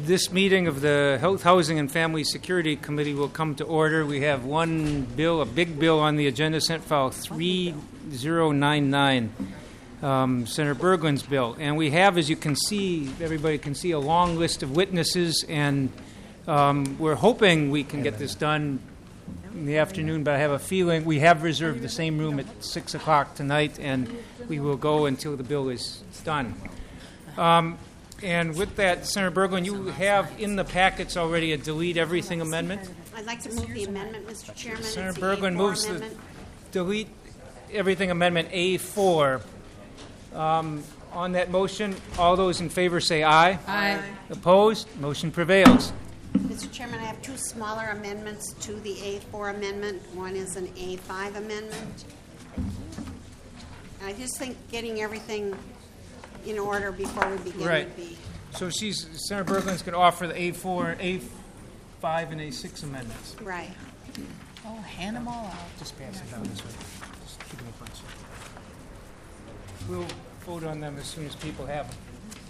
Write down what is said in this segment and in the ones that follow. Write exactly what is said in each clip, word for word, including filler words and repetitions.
This meeting of the Health, Housing, and Family Security Committee will come to order. We have one bill, a big bill on the agenda, Senate File three zero nine nine, um, Senator Berglund's bill. And we have, as you can see, everybody can see, a long list of witnesses, and um, we're hoping we can get this done in the afternoon, but I have a feeling we have reserved the same room at six o'clock tonight, and we will go until the bill is done. Um, And with that, Senator Berglund, you have in the packets already a delete everything amendment. I'd like to move the amendment, Mister Chairman. Senator Berglund moves the delete everything amendment A four. Um, on that motion, all those in favor say aye. Aye. Opposed? Motion prevails. Mister Chairman, I have two smaller amendments to the A four amendment. One is an A five amendment. I just think getting everything in order before we begin Right. would be. So she's Senator Berglund's going to offer the A four, A five, and A six amendments. Right. Oh, hand them all out. Just pass it down this way. Just keep it in front. We'll vote on them as soon as people have them.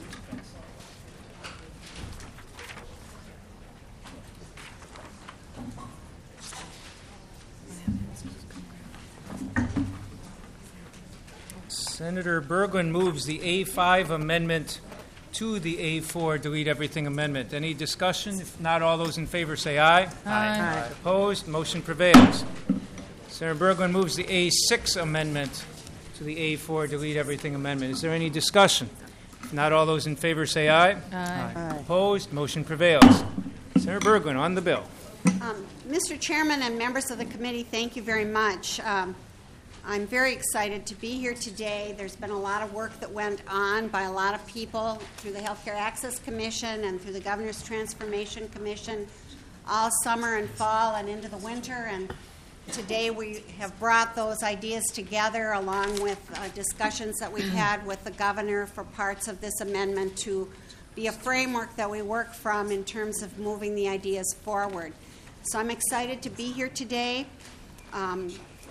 Senator Berglund moves the A five amendment to the A four delete everything amendment. Any discussion? If not, all those in favor say aye. Aye. Aye. Opposed? Motion prevails. Senator Berglund moves the A six amendment to the A four delete everything amendment. Is there any discussion? If not, all those in favor say aye. Aye. Aye. Opposed? Motion prevails. Senator Berglund on the bill. Um, Mister Chairman and members of the committee, thank you very much. Um, I'm very excited to be here today. There's been a lot of work that went on by a lot of people through the Healthcare Access Commission and through the Governor's Transformation Commission all summer and fall and into the winter. And today we have brought those ideas together along with uh, discussions that we've had with the Governor for parts of this amendment to be a framework that we work from in terms of moving the ideas forward. So I'm excited to be here today. Um,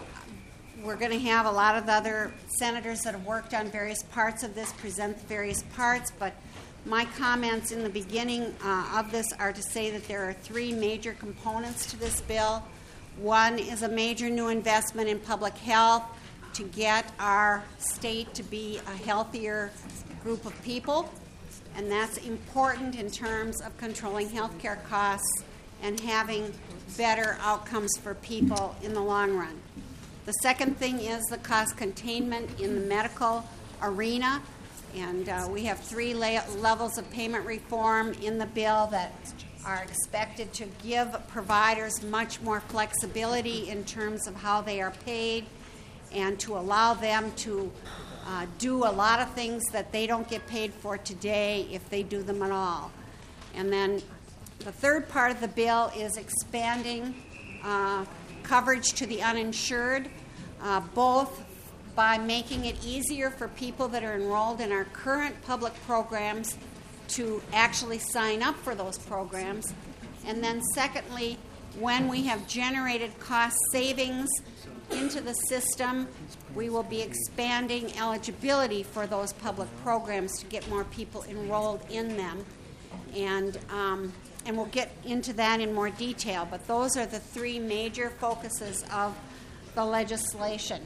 We're going to have a lot of the other senators that have worked on various parts of this present the various parts, but my comments in the beginning uh, of this are to say that there are three major components to this bill. One is a major new investment in public health to get our state to be a healthier group of people, and that's important in terms of controlling health care costs and having better outcomes for people in the long run. The second thing is the cost containment in the medical arena, and uh, we have three la- levels of payment reform in the bill that are expected to give providers much more flexibility in terms of how they are paid and to allow them to uh, do a lot of things that they don't get paid for today if they do them at all. And then the third part of the bill is expanding uh, coverage to the uninsured, uh, both by making it easier for people that are enrolled in our current public programs to actually sign up for those programs. And then secondly, when we have generated cost savings into the system, we will be expanding eligibility for those public programs to get more people enrolled in them. And um, and we'll get into that in more detail, but those are the three major focuses of the legislation.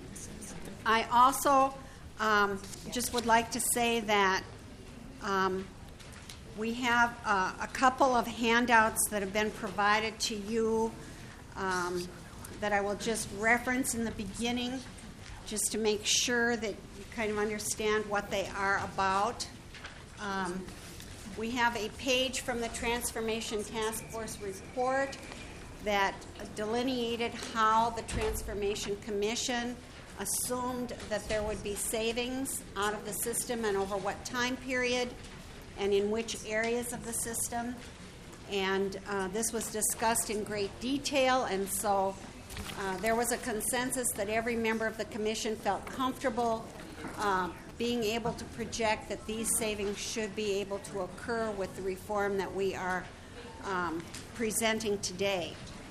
I also um, just would like to say that um, we have uh, a couple of handouts that have been provided to you um, that I will just reference in the beginning just to make sure that you kind of understand what they are about. Um, We have a page from the Transformation Task Force report that delineated how the Transformation Commission assumed that there would be savings out of the system and over what time period and in which areas of the system. And uh, this was discussed in great detail, and so uh, there was a consensus that every member of the commission felt comfortable uh, being able to project that these savings should be able to occur with the reform that we are um, presenting today.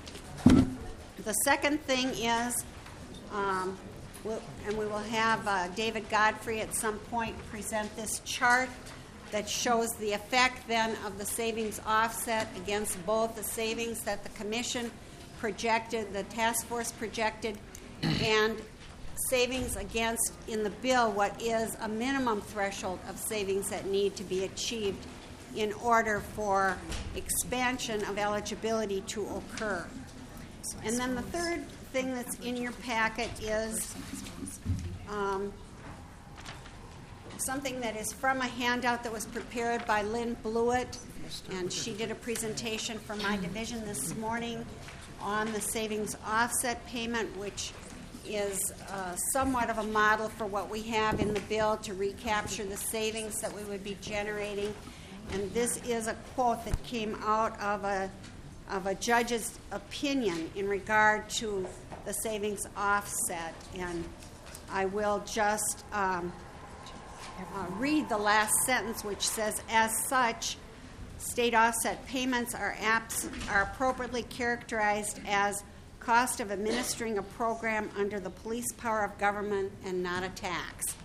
The second thing is, um, we'll, and we will have uh, David Godfrey at some point present this chart that shows the effect then of the savings offset against both the savings that the commission projected, the task force projected, and savings against in the bill what is a minimum threshold of savings that need to be achieved in order for expansion of eligibility to occur. And then the third thing that's in your packet is um, something that is from a handout that was prepared by Lynn Blewett, and she did a presentation for my division this morning on the savings offset payment, which is uh, somewhat of a model for what we have in the bill to recapture the savings that we would be generating. And this is a quote that came out of a of a judge's opinion in regard to the savings offset. And I will just um, uh, read the last sentence, which says, as such, state offset payments are, apps, are appropriately characterized as cost of administering a program under the police power of government and not a tax.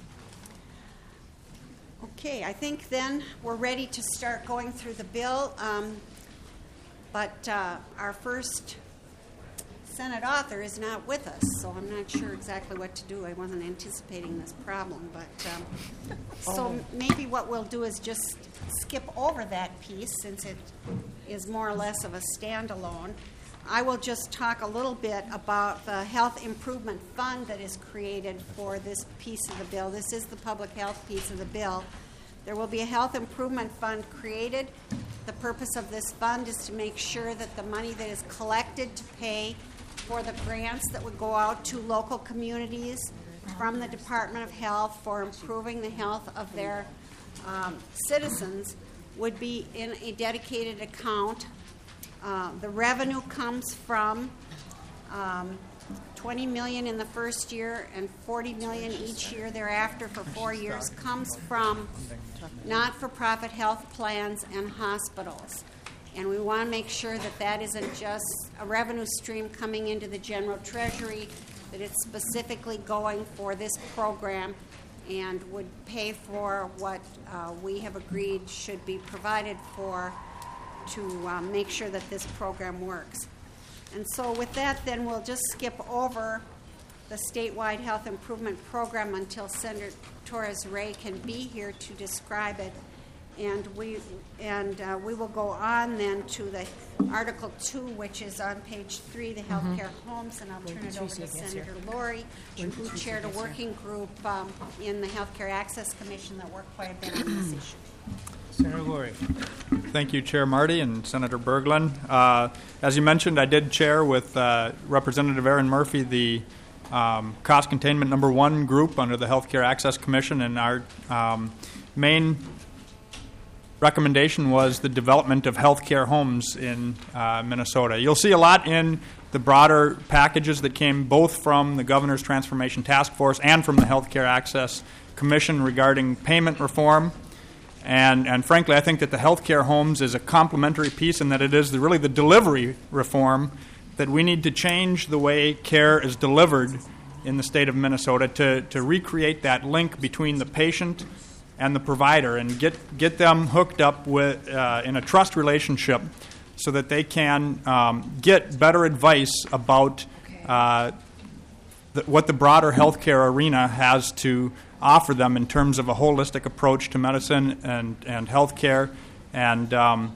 Okay, I think then we're ready to start going through the bill. Um, but uh, our first Senate author is not with us, so I'm not sure exactly what to do. I wasn't anticipating this problem, but um, so maybe what we'll do is just skip over that piece since it is more or less of a standalone. I will just talk a little bit about the Health Improvement Fund that is created for this piece of the bill. This is the public health piece of the bill. There will be a Health Improvement Fund created. The purpose of this fund is to make sure that the money that is collected to pay for the grants that would go out to local communities from the Department of Health for improving the health of their um, citizens would be in a dedicated account. Uh, the revenue comes from um, twenty million dollars in the first year and forty million dollars each year thereafter for four years comes from not-for-profit health plans and hospitals. And we want to make sure that that isn't just a revenue stream coming into the general treasury, that it's specifically going for this program and would pay for what uh, we have agreed should be provided for to uh, make sure that this program works. And so with that, then we'll just skip over the statewide health improvement program until Senator Torres Ray can be here to describe it. And we and uh, we will go on then to the Article two, which is on page three, the healthcare mm-hmm. homes, and I'll turn it over to Senator Lori, who chaired a working group um, in the Healthcare Access Commission that worked quite a bit on this issue. Senator Lori. Thank you, Chair Marty and Senator Berglund. Uh, as you mentioned, I did chair with uh, Representative Aaron Murphy the um, cost containment number one group under the Healthcare Access Commission, and our um, main recommendation was the development of healthcare homes in uh, Minnesota. You'll see a lot in the broader packages that came both from the Governor's Transformation Task Force and from the Healthcare Access Commission regarding payment reform. And, and frankly, I think that the healthcare homes is a complementary piece and that it is the, really the delivery reform that we need to change the way care is delivered in the state of Minnesota to, to recreate that link between the patient and the provider and get, get them hooked up with uh, in a trust relationship so that they can um, get better advice about uh, the, what the broader healthcare arena has to offer them in terms of a holistic approach to medicine and, and healthcare, and um,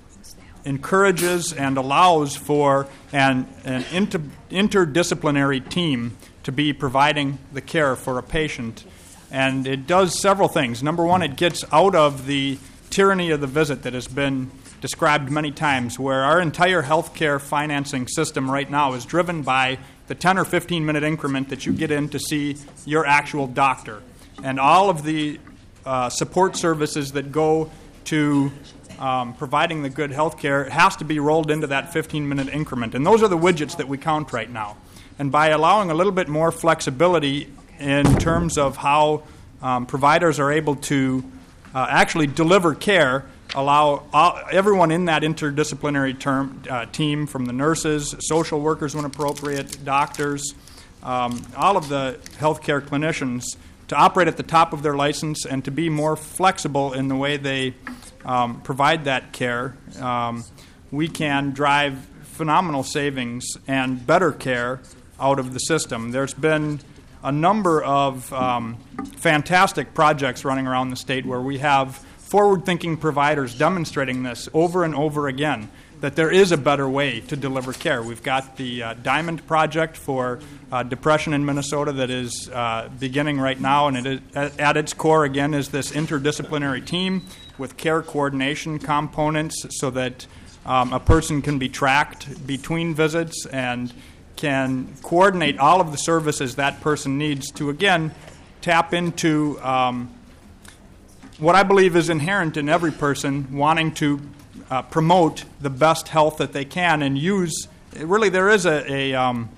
encourages and allows for an, an inter, interdisciplinary team to be providing the care for a patient. And it does several things. Number one, it gets out of the tyranny of the visit that has been described many times, where our entire healthcare financing system right now is driven by the ten or fifteen minute increment that you get in to see your actual doctor. And all of the uh, support services that go to um, providing the good health care has to be rolled into that fifteen minute increment. And those are the widgets that we count right now. And by allowing a little bit more flexibility in terms of how um, providers are able to uh, actually deliver care, allow all, everyone in that interdisciplinary term, uh, team, from the nurses, social workers when appropriate, doctors, um, all of the healthcare clinicians, to operate at the top of their license and to be more flexible in the way they um, provide that care, um, we can drive phenomenal savings and better care out of the system. There's been a number of um, fantastic projects running around the state where we have forward-thinking providers demonstrating this over and over again, that there is a better way to deliver care. We've got the uh, Diamond Project for uh, depression in Minnesota that is uh, beginning right now, and it is, at, at its core, again, is this interdisciplinary team with care coordination components so that um, a person can be tracked between visits and can coordinate all of the services that person needs to, again, tap into um, what I believe is inherent in every person wanting to uh, promote the best health that they can and use, really there is a, a um,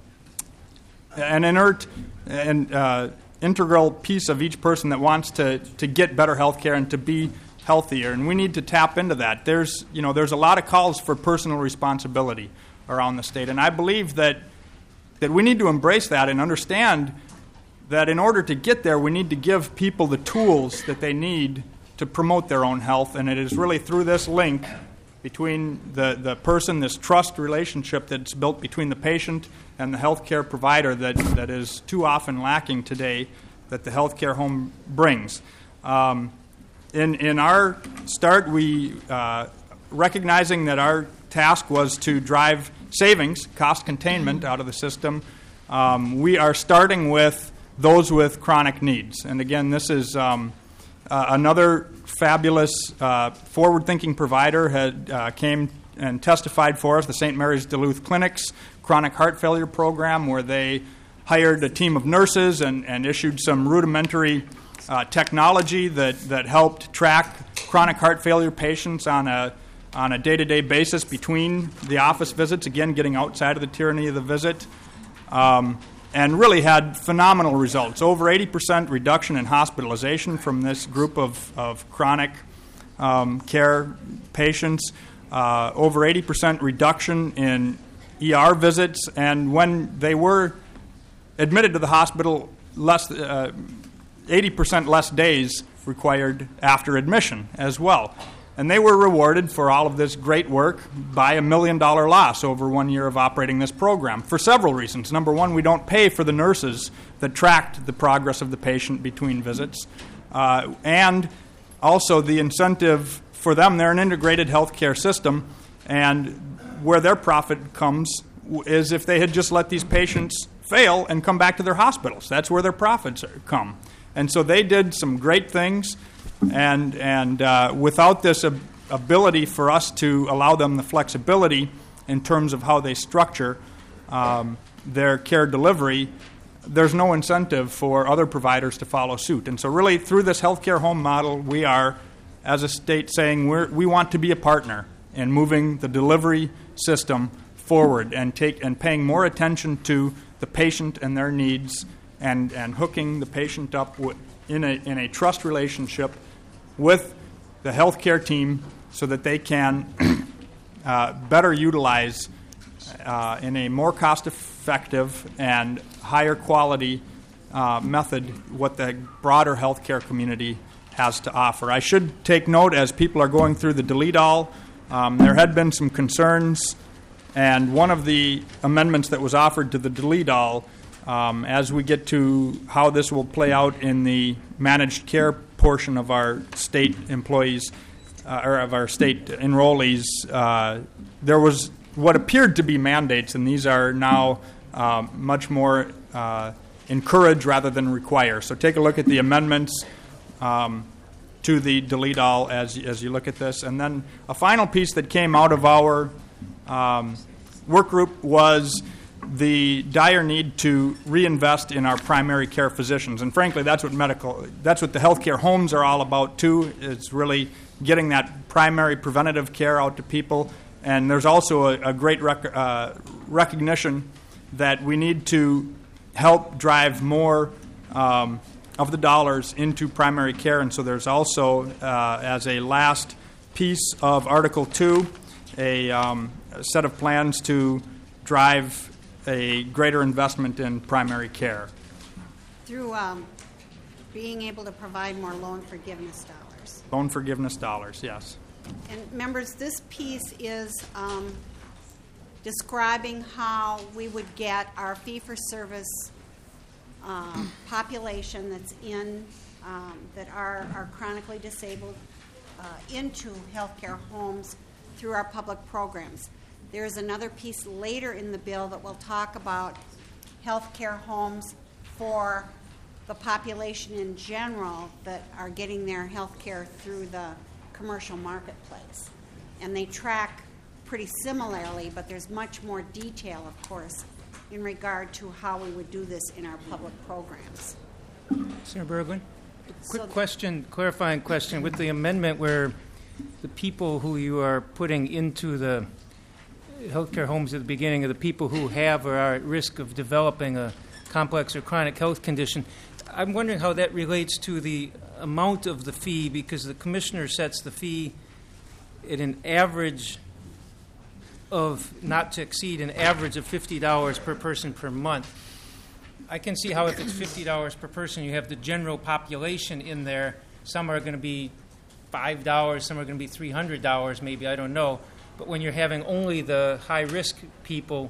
an inert and uh, integral piece of each person that wants to, to get better health care and to be healthier, and we need to tap into that. There's, you know, there's a lot of calls for personal responsibility around the state, and I believe that that we need to embrace that and understand that in order to get there, we need to give people the tools that they need to promote their own health, and it is really through this link between the, the person, this trust relationship that's built between the patient and the healthcare provider that, that is too often lacking today, that the healthcare home brings. Um, in, in our start, we uh, recognizing that our task was to drive savings, cost containment out of the system, um, we are starting with those with chronic needs. And again, this is um, uh, another fabulous uh, forward-thinking provider had uh, came and testified for us, the Saint Mary's Duluth Clinic's chronic heart failure program, where they hired a team of nurses and, and issued some rudimentary uh, technology that, that helped track chronic heart failure patients on a on a day-to-day basis between the office visits, again, getting outside of the tyranny of the visit, um, and really had phenomenal results. Over eighty percent reduction in hospitalization from this group of, of chronic um, care patients, uh, over eighty percent reduction in E R visits, and when they were admitted to the hospital, less uh, eighty percent less days required after admission as well. And they were rewarded for all of this great work by a million dollar loss over one year of operating this program for several reasons. Number one, we don't pay for the nurses that tracked the progress of the patient between visits. Uh, and also the incentive for them, they're an integrated healthcare system, and where their profit comes is if they had just let these patients fail and come back to their hospitals. That's where their profits are, come. And so they did some great things. And and uh, without this ab- ability for us to allow them the flexibility in terms of how they structure um, their care delivery, there's no incentive for other providers to follow suit. And so really through this healthcare home model, we are, as a state, saying we're, we want to be a partner in moving the delivery system forward and take and paying more attention to the patient and their needs and, and hooking the patient up with, in a in a trust relationship with the healthcare team so that they can uh, better utilize uh, in a more cost-effective and higher quality uh, method what the broader healthcare community has to offer. I should take note as people are going through the delete all, um, there had been some concerns, and one of the amendments that was offered to the delete all, um, as we get to how this will play out in the managed care portion of our state employees, uh, or of our state enrollees, uh, there was what appeared to be mandates, and these are now uh, much more uh, encourage rather than require. So take a look at the amendments um, to the delete all as, as you look at this. And then a final piece that came out of our um, work group was the dire need to reinvest in our primary care physicians. And frankly, that's what medical, that's what the healthcare homes are all about too. It's really getting that primary preventative care out to people. And there's also a, a great rec- uh, recognition that we need to help drive more um, of the dollars into primary care. And so there's also, uh, as a last piece of Article two, a, um, a set of plans to drive a greater investment in primary care. Through um, being able to provide more loan forgiveness dollars. Loan forgiveness dollars, yes. And members, this piece is um, describing how we would get our fee-for-service uh, population that's in, um, that are, are chronically disabled uh, into healthcare homes through our public programs. There's another piece later in the bill that will talk about healthcare homes for the population in general that are getting their health care through the commercial marketplace. And they track pretty similarly, but there's much more detail, of course, in regard to how we would do this in our public programs. Senator Berglund? Quick So- question, clarifying question. With the amendment where the people who you are putting into the healthcare homes at the beginning are the people who have or are at risk of developing a complex or chronic health condition, I'm wondering how that relates to the amount of the fee, because the commissioner sets the fee at an average of not to exceed an average of fifty dollars per person per month. I can see how if it's fifty dollars per person, you have the general population in there. Some are going to be five dollars, some are going to be three hundred dollars maybe, I don't know. But when you're having only the high-risk people,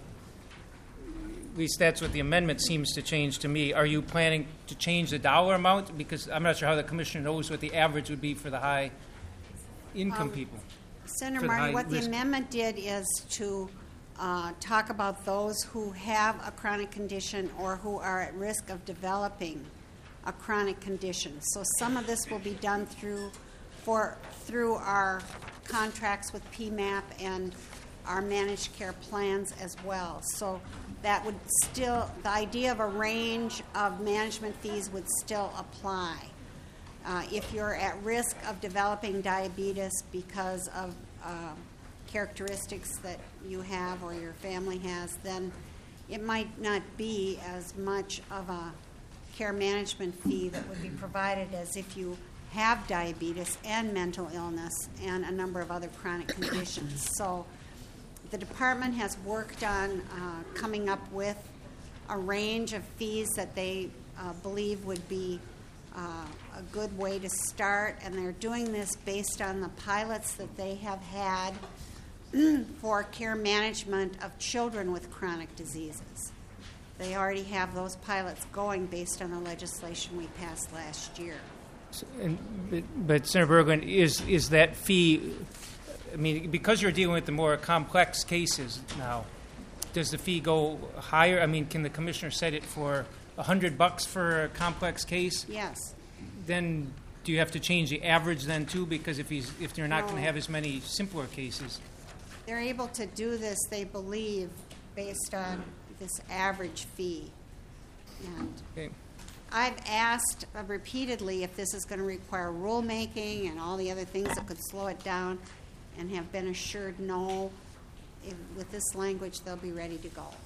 at least that's what the amendment seems to change to me. Are you planning to change the dollar amount? Because I'm not sure how the commissioner knows what the average would be for the high-income Um, people. Senator For the Martin, high what the risk. amendment did is to uh, talk about those who have a chronic condition or who are at risk of developing a chronic condition. So some of this will be done through for through our contracts with P MAP and our managed care plans as well. So that would still, the idea of a range of management fees would still apply. Uh, if you're at risk of developing diabetes because of uh, characteristics that you have or your family has, then it might not be as much of a care management fee that would be provided as if you have diabetes and mental illness and a number of other chronic conditions. So the department has worked on uh, coming up with a range of fees that they uh, believe would be uh, a good way to start, and they're doing this based on the pilots that they have had for care management of children with chronic diseases. They already have those pilots going based on the legislation we passed last year. And, but, but Senator Berglund, is is that fee? I mean, because you're dealing with the more complex cases now, does the fee go higher? I mean, can the commissioner set it for a hundred bucks for a complex case? Yes. Then do you have to change the average then too? Because if he's if you're not going No. to have as many simpler cases, They're able to do this, they believe, based on this average fee. And okay. I've asked uh, repeatedly if this is going to require rulemaking and all the other things that could slow it down, and have been assured no. If, with this language, they'll be ready to go.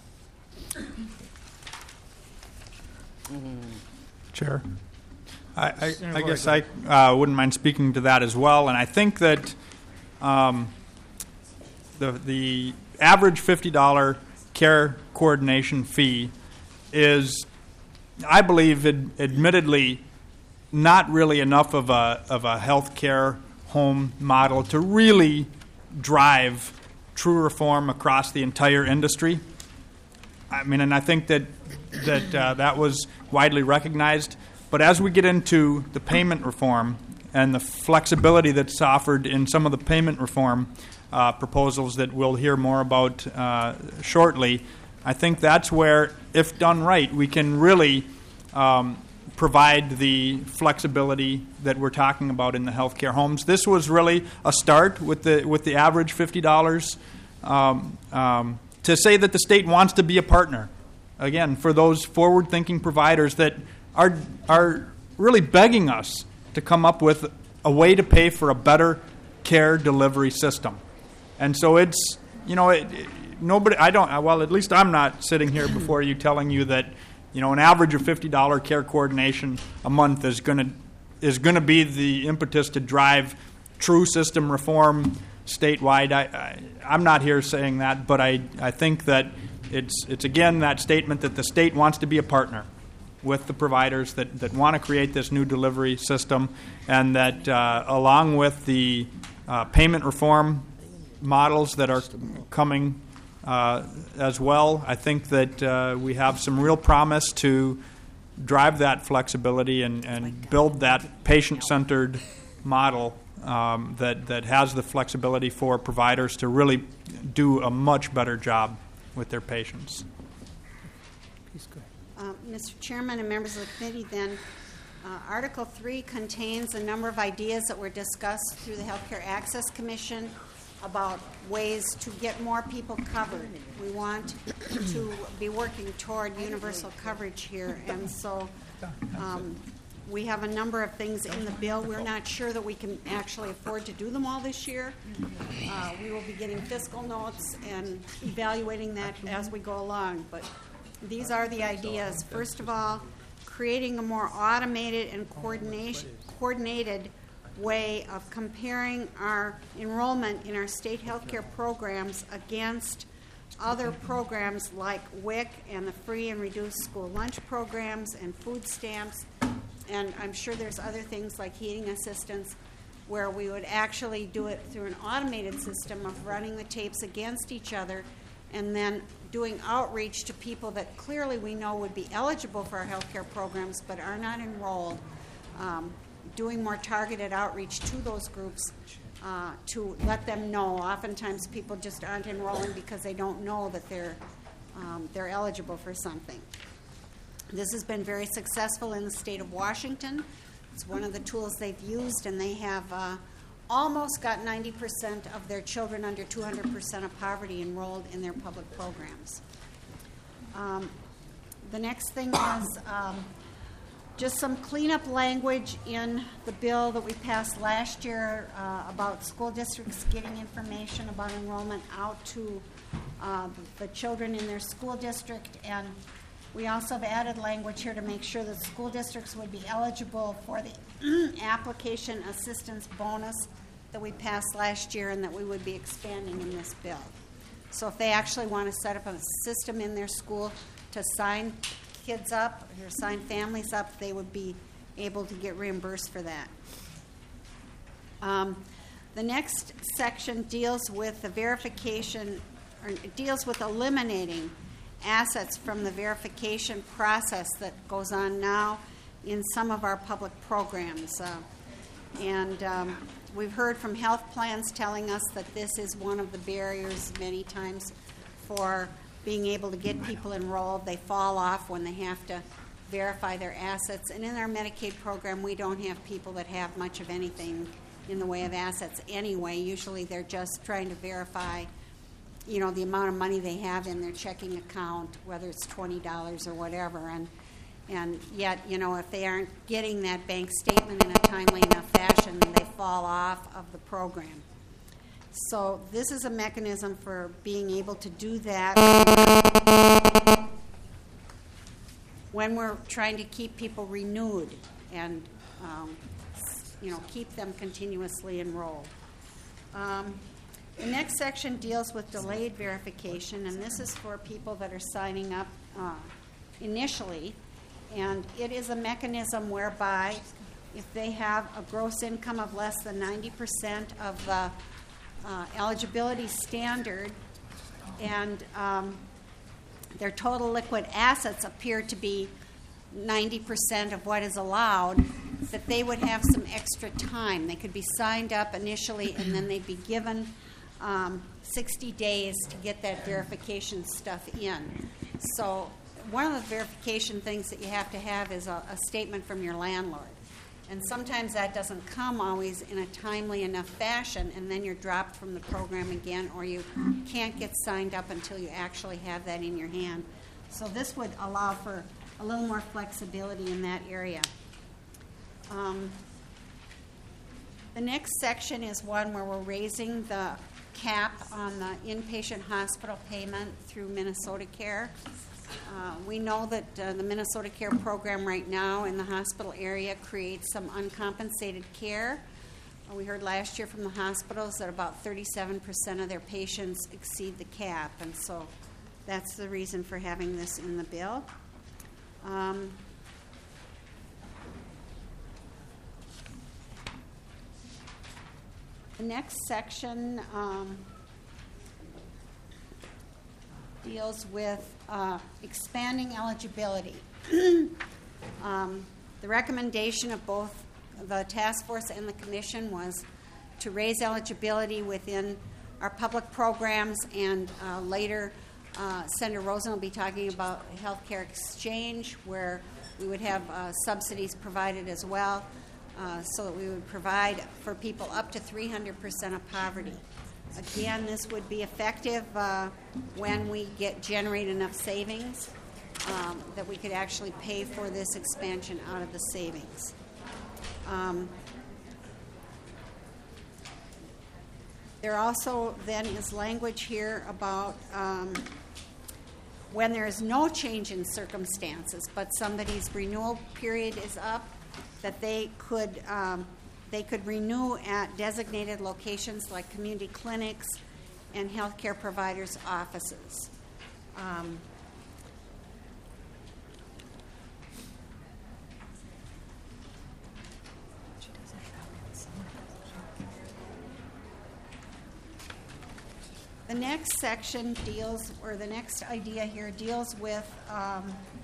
Chair. I, I, Senator I guess Boyd. I uh, wouldn't mind speaking to that as well. And I think that um, the the average fifty dollars care coordination fee is, I believe, ad- admittedly, not really enough of a of a health care home model to really drive true reform across the entire industry. I mean, and I think that that uh, that was widely recognized. But as we get into the payment reform and the flexibility that's offered in some of the payment reform uh, proposals that we'll hear more about uh, shortly, I think that's where, if done right, we can really um, provide the flexibility that we're talking about in the healthcare homes. This was really a start with the with the average fifty dollars. Um, um, to say that the state wants to be a partner, again, for those forward-thinking providers that are are really begging us to come up with a way to pay for a better care delivery system. And so it's, you know, it, it, nobody, I don't, well, at least I'm not sitting here before you telling you that, you know, an average of fifty dollars care coordination a month is going to is going to be the impetus to drive true system reform statewide. I, I, I'm not here saying that, but I, I think that it's it's again that statement that the state wants to be a partner. with the providers that, that want to create this new delivery system, and that uh, along with the uh, payment reform models that are coming uh, as well, I think that uh, we have some real promise to drive that flexibility and, and build that patient-centered model um, that, that has the flexibility for providers to really do a much better job with their patients. Please go ahead. Uh, Mister Chairman and members of the committee, then, uh, Article three contains a number of ideas that were discussed through the Healthcare Access Commission about ways to get more people covered. We want to be working toward universal coverage here, and so um, we have a number of things in the bill. We're not sure that we can actually afford to do them all this year. Uh, we will be getting fiscal notes and evaluating that as we go along, but these are the ideas. First of all, creating a more automated and coordination, coordinated way of comparing our enrollment in our state healthcare programs against other programs like W I C and the free and reduced school lunch programs and food stamps. And I'm sure there's other things like heating assistance where we would actually do it through an automated system of running the tapes against each other and then doing outreach to people that clearly we know would be eligible for our health care programs but are not enrolled, um, doing more targeted outreach to those groups uh, to let them know. Oftentimes people just aren't enrolling because they don't know that they're, um, they're eligible for something. This has been very successful in the state of Washington. It's one of the tools they've used, and they have uh, almost got ninety percent of their children under two hundred percent of poverty enrolled in their public programs. Um, the next thing is um, just some cleanup language in the bill that we passed last year uh, about school districts getting information about enrollment out to uh, the children in their school district. And we also have added language here to make sure that school districts would be eligible for the application assistance bonus that we passed last year and that we would be expanding in this bill. So if they actually want to set up a system in their school to sign kids up or sign families up, they would be able to get reimbursed for that. Um, the next section deals with the verification, or deals with eliminating assets from the verification process that goes on now in some of our public programs. Uh, and um, we've heard from health plans telling us that this is one of the barriers many times for being able to get people enrolled. They fall off when they have to verify their assets. And in our Medicaid program, we don't have people that have much of anything in the way of assets anyway. Usually they're just trying to verify you know, the amount of money they have in their checking account, whether it's twenty dollars or whatever. And and yet, you know, if they aren't getting that bank statement in a timely enough fashion, they fall off of the program. So this is a mechanism for being able to do that when we're trying to keep people renewed and, um, you know, keep them continuously enrolled. Um, The next section deals with delayed verification, and this is for people that are signing up uh, initially. And it is a mechanism whereby if they have a gross income of less than ninety percent of the uh, eligibility standard and um, their total liquid assets appear to be ninety percent of what is allowed, that they would have some extra time. They could be signed up initially and then they'd be given Um, sixty days to get that verification stuff in. So one of the verification things that you have to have is a, a statement from your landlord. And sometimes that doesn't come always in a timely enough fashion, and then you're dropped from the program again, or you can't get signed up until you actually have that in your hand. So this would allow for a little more flexibility in that area. Um, the next section is one where we're raising the cap on the inpatient hospital payment through Minnesota Care. Uh, we know that uh, the Minnesota Care program right now in the hospital area creates some uncompensated care. Uh, we heard last year from the hospitals that about thirty-seven percent of their patients exceed the cap, and so that's the reason for having this in the bill. Um, The next section um, deals with uh, expanding eligibility. um, the recommendation of both the task force and the commission was to raise eligibility within our public programs, and uh, later uh, Senator Rosen will be talking about healthcare exchange, where we would have uh, subsidies provided as well, uh, so that we would provide for people up to three hundred percent of poverty. Again, this would be effective uh, when we get generate enough savings um, that we could actually pay for this expansion out of the savings. Um, there also then is language here about um, when there is no change in circumstances, but somebody's renewal period is up, that they could um, they could renew at designated locations like community clinics and healthcare providers' offices. Um, The next section deals, or the next idea here deals with um,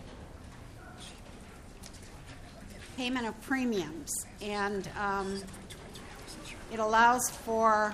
payment of premiums, and um, it allows for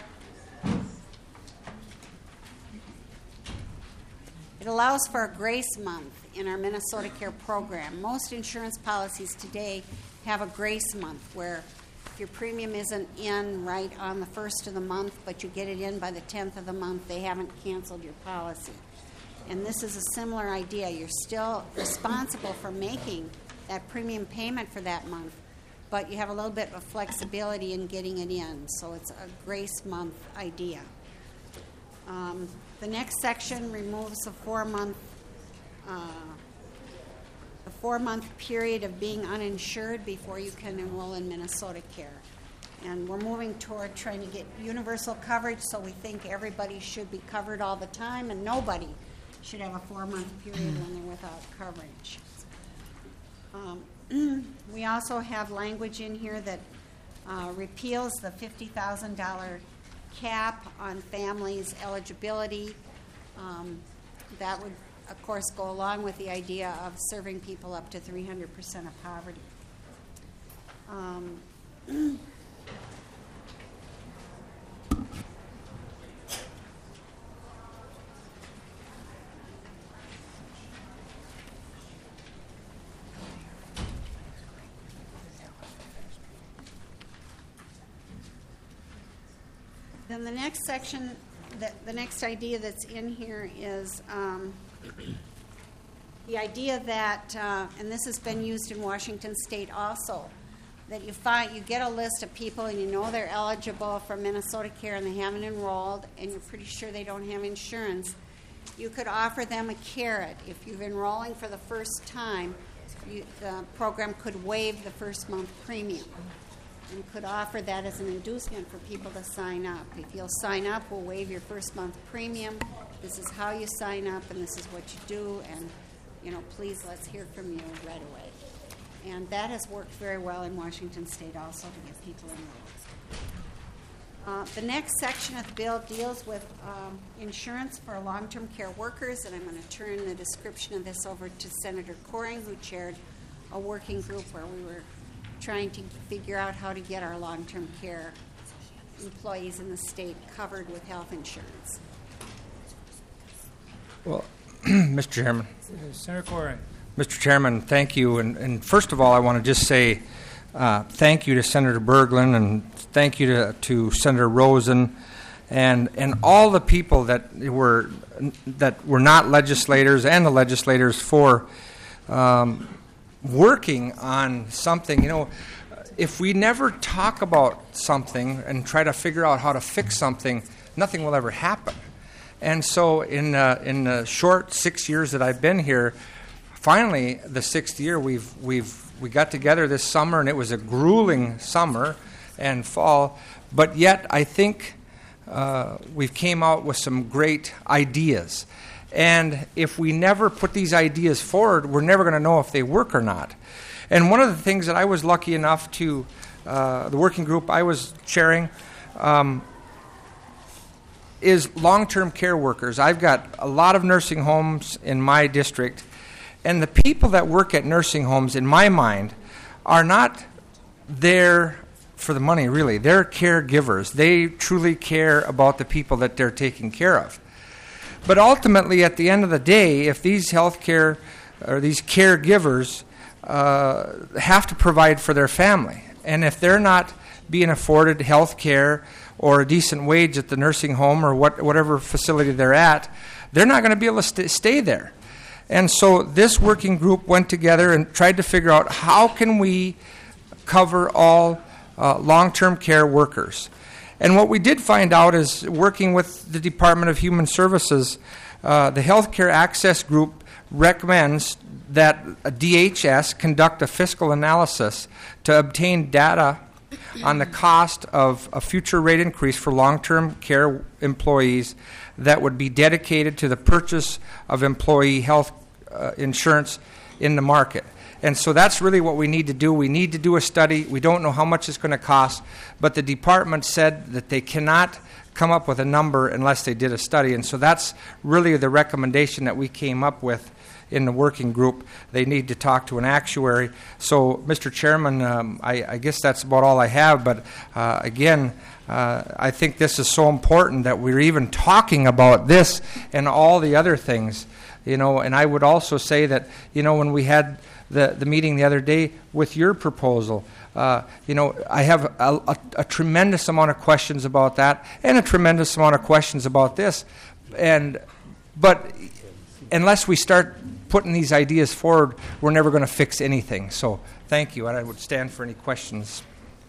it allows for a grace month in our Minnesota Care program. Most insurance policies today have a grace month where if your premium isn't in right on the first of the month, but you get it in by the tenth of the month, they haven't canceled your policy. And this is a similar idea. You're still responsible for making that premium payment for that month, but you have a little bit of flexibility in getting it in. So it's a grace month idea. Um, the next section removes a four-month uh, a four-month period of being uninsured before you can enroll in Minnesota Care. And we're moving toward trying to get universal coverage, so we think everybody should be covered all the time, and nobody should have a four-month period when they're without coverage. Um, we also have language in here that uh, repeals the fifty thousand dollars cap on families' eligibility. Um, that would, of course, go along with the idea of serving people up to three hundred percent of poverty. Um, Then the next section, the, the next idea that's in here is um, the idea that, uh, and this has been used in Washington State also, that you find you get a list of people and you know they're eligible for Minnesota Care and they haven't enrolled and you're pretty sure they don't have insurance. You could offer them a carrot. If you're enrolling for the first time, you, the program could waive the first month premium. And could offer that as an inducement for people to sign up. If you'll sign up, we'll waive your first month premium. This is how you sign up, and this is what you do, and, you know, please let's hear from you right away. And that has worked very well in Washington State also to get people enrolled. Uh, the next section of the bill deals with um, insurance for long-term care workers, and I'm going to turn the description of this over to Senator Coring, who chaired a working group where we were trying to figure out how to get our long-term care employees in the state covered with health insurance. Well, Mister Chairman. Senator Coring. Mister Chairman, thank you. And, and first of all, I want to just say uh, thank you to Senator Berglund and thank you to, to Senator Rosen and and all the people that were that were not legislators and the legislators for um, working on something. You know, if we never talk about something and try to figure out how to fix something, nothing will ever happen. And so in uh, in the short six years that I've been here, finally the sixth year we've we've we got together this summer, and it was a grueling summer and fall, but yet I think uh, we've came out with some great ideas. And if we never put these ideas forward, we're never going to know if they work or not. And one of the things that I was lucky enough to, uh, the working group I was chairing, um, is long-term care workers. I've got a lot of nursing homes in my district, and the people that work at nursing homes, in my mind, are not there for the money, really. They're caregivers. They truly care about the people that they're taking care of. But ultimately, at the end of the day, if these healthcare or these caregivers uh, have to provide for their family, and if they're not being afforded health care or a decent wage at the nursing home or what, whatever facility they're at, they're not going to be able to st- stay there. And so this working group went together and tried to figure out how can we cover all uh, long-term care workers. And what we did find out is, working with the Department of Human Services, uh, the Healthcare Access Group recommends that a D H S conduct a fiscal analysis to obtain data on the cost of a future rate increase for long-term care employees that would be dedicated to the purchase of employee health uh, insurance in the market. And so that's really what we need to do. We need to do a study. We don't know how much it's going to cost, but the department said that they cannot come up with a number unless they did a study. And so that's really the recommendation that we came up with in the working group. They need to talk to an actuary. So, Mister Chairman, um, I, I guess that's about all I have. But uh, again, uh, I think this is so important that we're even talking about this and all the other things. You know, and I would also say that, you know, when we had the, the meeting the other day with your proposal, uh, you know, I have a, a, a tremendous amount of questions about that and a tremendous amount of questions about this. And but unless we start putting these ideas forward, we're never going to fix anything. So thank you, and I would stand for any questions.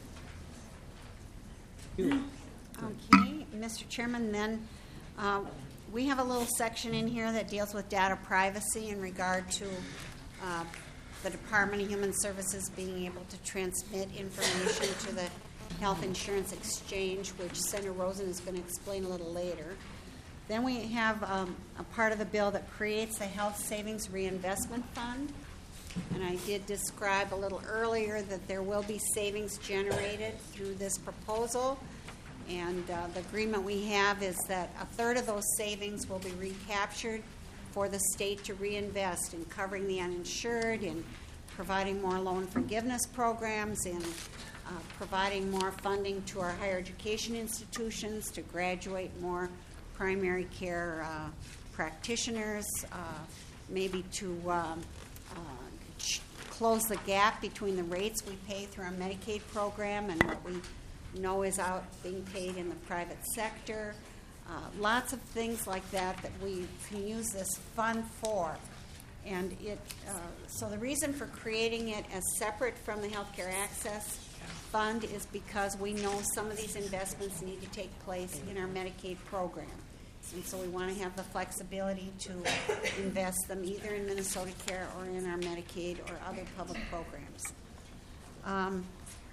Okay, Mister Chairman, then uh, we have a little section in here that deals with data privacy in regard to uh, the Department of Human Services being able to transmit information to the Health Insurance Exchange, which Senator Rosen is going to explain a little later. Then we have um, a part of the bill that creates the Health Savings Reinvestment Fund. And I did describe a little earlier that there will be savings generated through this proposal. And uh, the agreement we have is that a third of those savings will be recaptured for the state to reinvest in covering the uninsured, in providing more loan forgiveness programs, in uh, providing more funding to our higher education institutions to graduate more primary care uh, practitioners, uh, maybe to um, uh, ch- close the gap between the rates we pay through our Medicaid program and what we know is out being paid in the private sector. Uh, lots of things like that that we can use this fund for. And it, uh, so the reason for creating it as separate from the Healthcare Access Fund is because we know some of these investments need to take place in our Medicaid program. And so we want to have the flexibility to invest them either in Minnesota Care or in our Medicaid or other public programs. Um,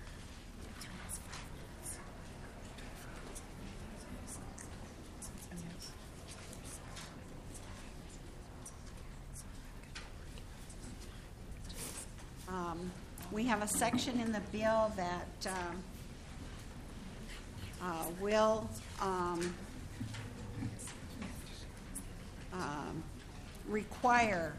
Um, we have a section in the bill that um, uh, will um, um, require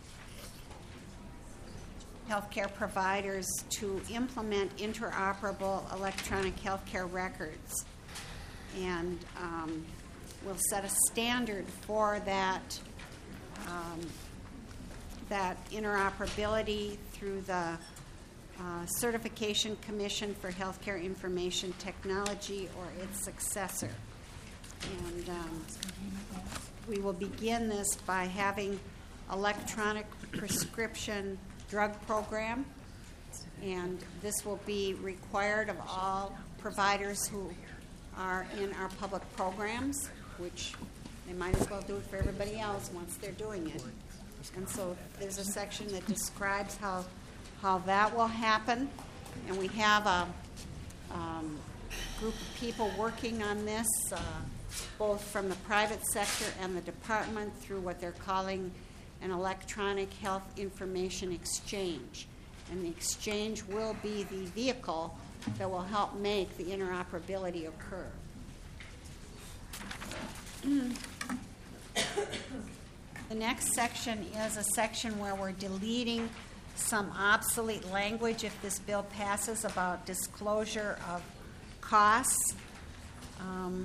healthcare providers to implement interoperable electronic healthcare records, and um, will set a standard for that um, that interoperability through the uh, Certification Commission for Healthcare Information Technology or its successor. And um, we will begin this by having electronic prescription drug program, and this will be required of all providers who are in our public programs, which they might as well do it for everybody else once they're doing it. And so there's a section that describes how how that will happen. And we have a um, group of people working on this, uh, both from the private sector and the department, through what they're calling an electronic health information exchange. And the exchange will be the vehicle that will help make the interoperability occur. The next section is a section where we're deleting some obsolete language if this bill passes about disclosure of costs. Um,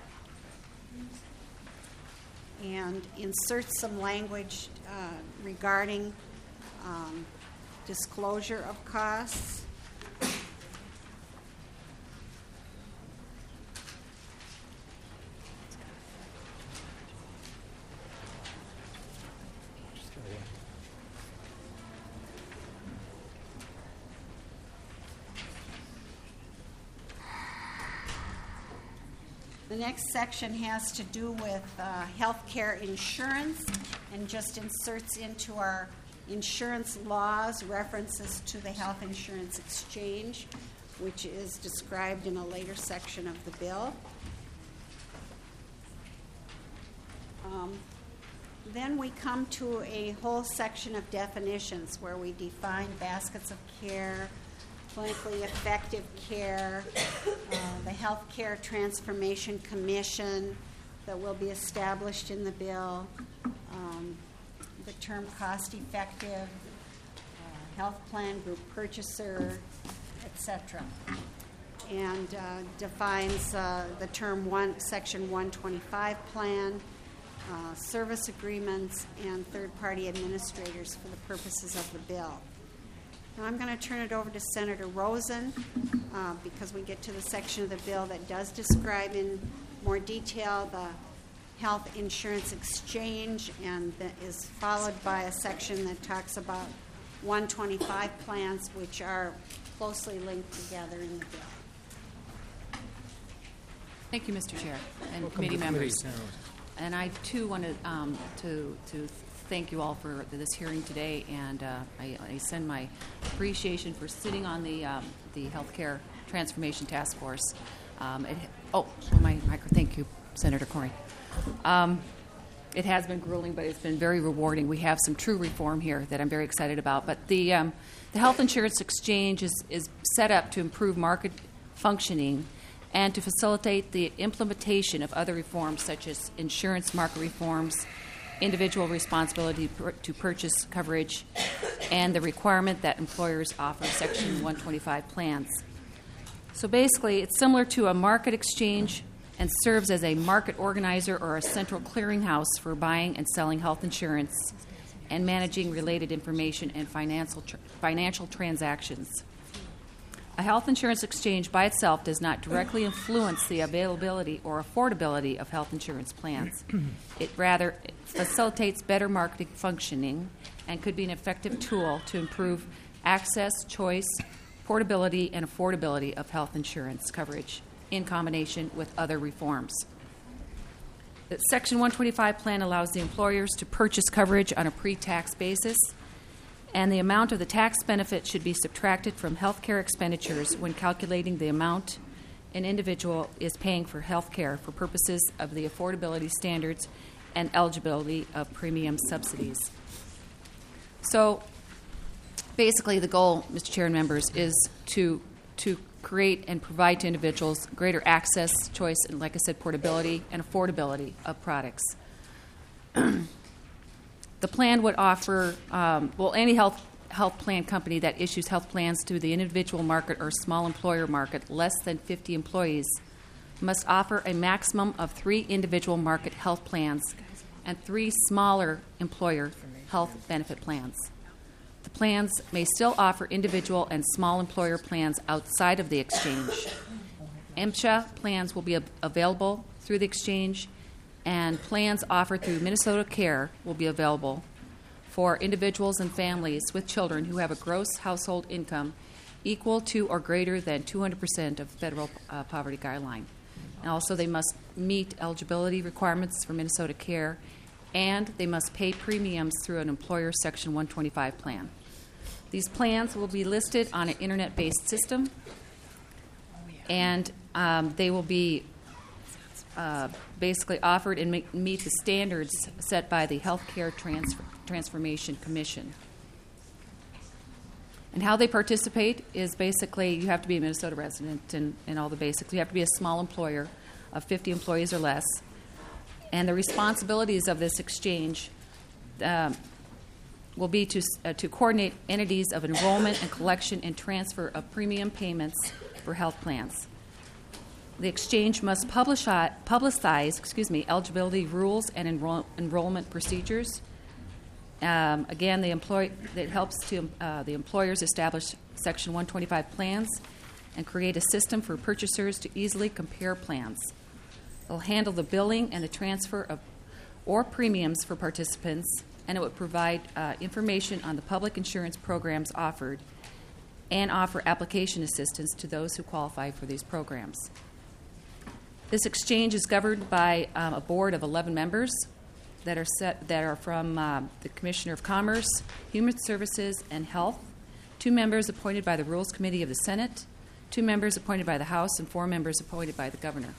and insert some language uh, regarding um, disclosure of costs. The next section has to do with uh, healthcare insurance and just inserts into our insurance laws references to the health insurance exchange, which is described in a later section of the bill. Um, then we come to a whole section of definitions where we define baskets of care, clinically effective care, uh, the Healthcare Transformation Commission that will be established in the bill, um, the term cost-effective, uh, health plan, group purchaser, et cetera, and uh, defines uh, the term one, Section one twenty-five plan, uh, service agreements, and third-party administrators for the purposes of the bill. Now I'm going to turn it over to Senator Rosen uh, because we get to the section of the bill that does describe in more detail the health insurance exchange, and that is followed by a section that talks about one twenty-five plans, which are closely linked together in the bill. Thank you, Mister Chair and Welcome committee to members. committee. And I too wanted um, to to thank you all for this hearing today, and uh, I, I send my appreciation for sitting on the um, the Healthcare Transformation Task Force. Um, it, oh, my micro. Thank you, Senator Corey. Um, it has been grueling, but it's been very rewarding. We have some true reform here that I'm very excited about. But the um, the health insurance exchange is, is set up to improve market functioning and to facilitate the implementation of other reforms such as insurance market reforms, individual responsibility per, to purchase coverage, and the requirement that employers offer Section one twenty-five plans. So basically, it's similar to a market exchange and serves as a market organizer or a central clearinghouse for buying and selling health insurance and managing related information and financial tr- financial transactions. A health insurance exchange by itself does not directly influence the availability or affordability of health insurance plans. It rather facilitates better marketing functioning and could be an effective tool to improve access, choice, portability, and affordability of health insurance coverage in combination with other reforms. The Section one twenty-five plan allows the employers to purchase coverage on a pre-tax basis, and the amount of the tax benefit should be subtracted from health care expenditures when calculating the amount an individual is paying for health care for purposes of the affordability standards and eligibility of premium subsidies. So basically the goal, Mister Chair and members, is to to create and provide to individuals greater access, choice, and, like I said, portability and affordability of products. The plan would offer, um, well, any health health plan company that issues health plans to the individual market or small employer market less than fifty employees must offer a maximum of three individual market health plans and three smaller employer health benefit plans. The plans may still offer individual and small employer plans outside of the exchange. M S H A plans will be ab- available through the exchange, and plans offered through Minnesota Care will be available for individuals and families with children who have a gross household income equal to or greater than two hundred percent of federal uh, poverty guideline. And also, they must meet eligibility requirements for Minnesota Care, and they must pay premiums through an employer Section one twenty-five plan. These plans will be listed on an internet-based system, and um, they will be uh, basically offered and make, meet the standards set by the Healthcare Trans- Transformation Commission. And how they participate is basically you have to be a Minnesota resident and, and all the basics. You have to be a small employer of fifty employees or less. And the responsibilities of this exchange um, will be to, uh, to coordinate entities of enrollment and collection and transfer of premium payments for health plans. The exchange must publish, publicize excuse me, eligibility rules and enroll, enrollment procedures. Um, again, the employ, it helps to, uh, the employers establish Section one twenty-five plans and create a system for purchasers to easily compare plans. It will handle the billing and the transfer of or premiums for participants, and it would provide uh, information on the public insurance programs offered and offer application assistance to those who qualify for these programs. This exchange is governed by um, a board of eleven members that are set that are from uh, the Commissioner of Commerce, Human Services, and Health, two members appointed by the Rules Committee of the Senate, two members appointed by the House, and four members appointed by the Governor.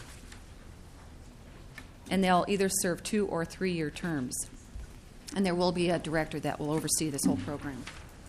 And they'll either serve two or three-year terms. And there will be a director that will oversee this whole program.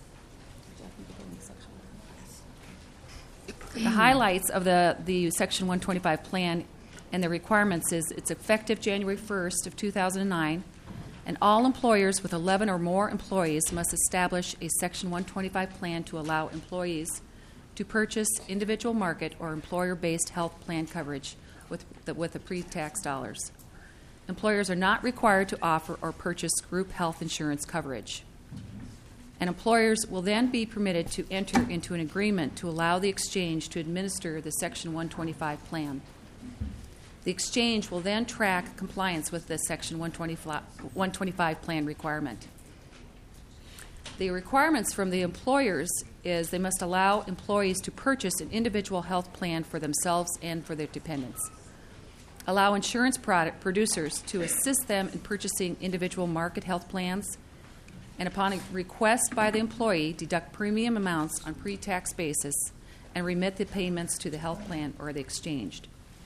The highlights of the, the Section one twenty-five plan and the requirements is it's effective January first of two thousand nine, and all employers with eleven or more employees must establish a Section one twenty-five plan to allow employees to purchase individual market or employer-based health plan coverage with the, with the pre-tax dollars. Employers are not required to offer or purchase group health insurance coverage. And employers will then be permitted to enter into an agreement to allow the exchange to administer the Section one twenty-five plan. The exchange will then track compliance with the Section one twenty-five plan requirement. The requirements from the employers is they must allow employees to purchase an individual health plan for themselves and for their dependents. Allow insurance product producers to assist them in purchasing individual market health plans, and upon a request by the employee, deduct premium amounts on pre-tax basis and remit the payments to the health plan or the exchange.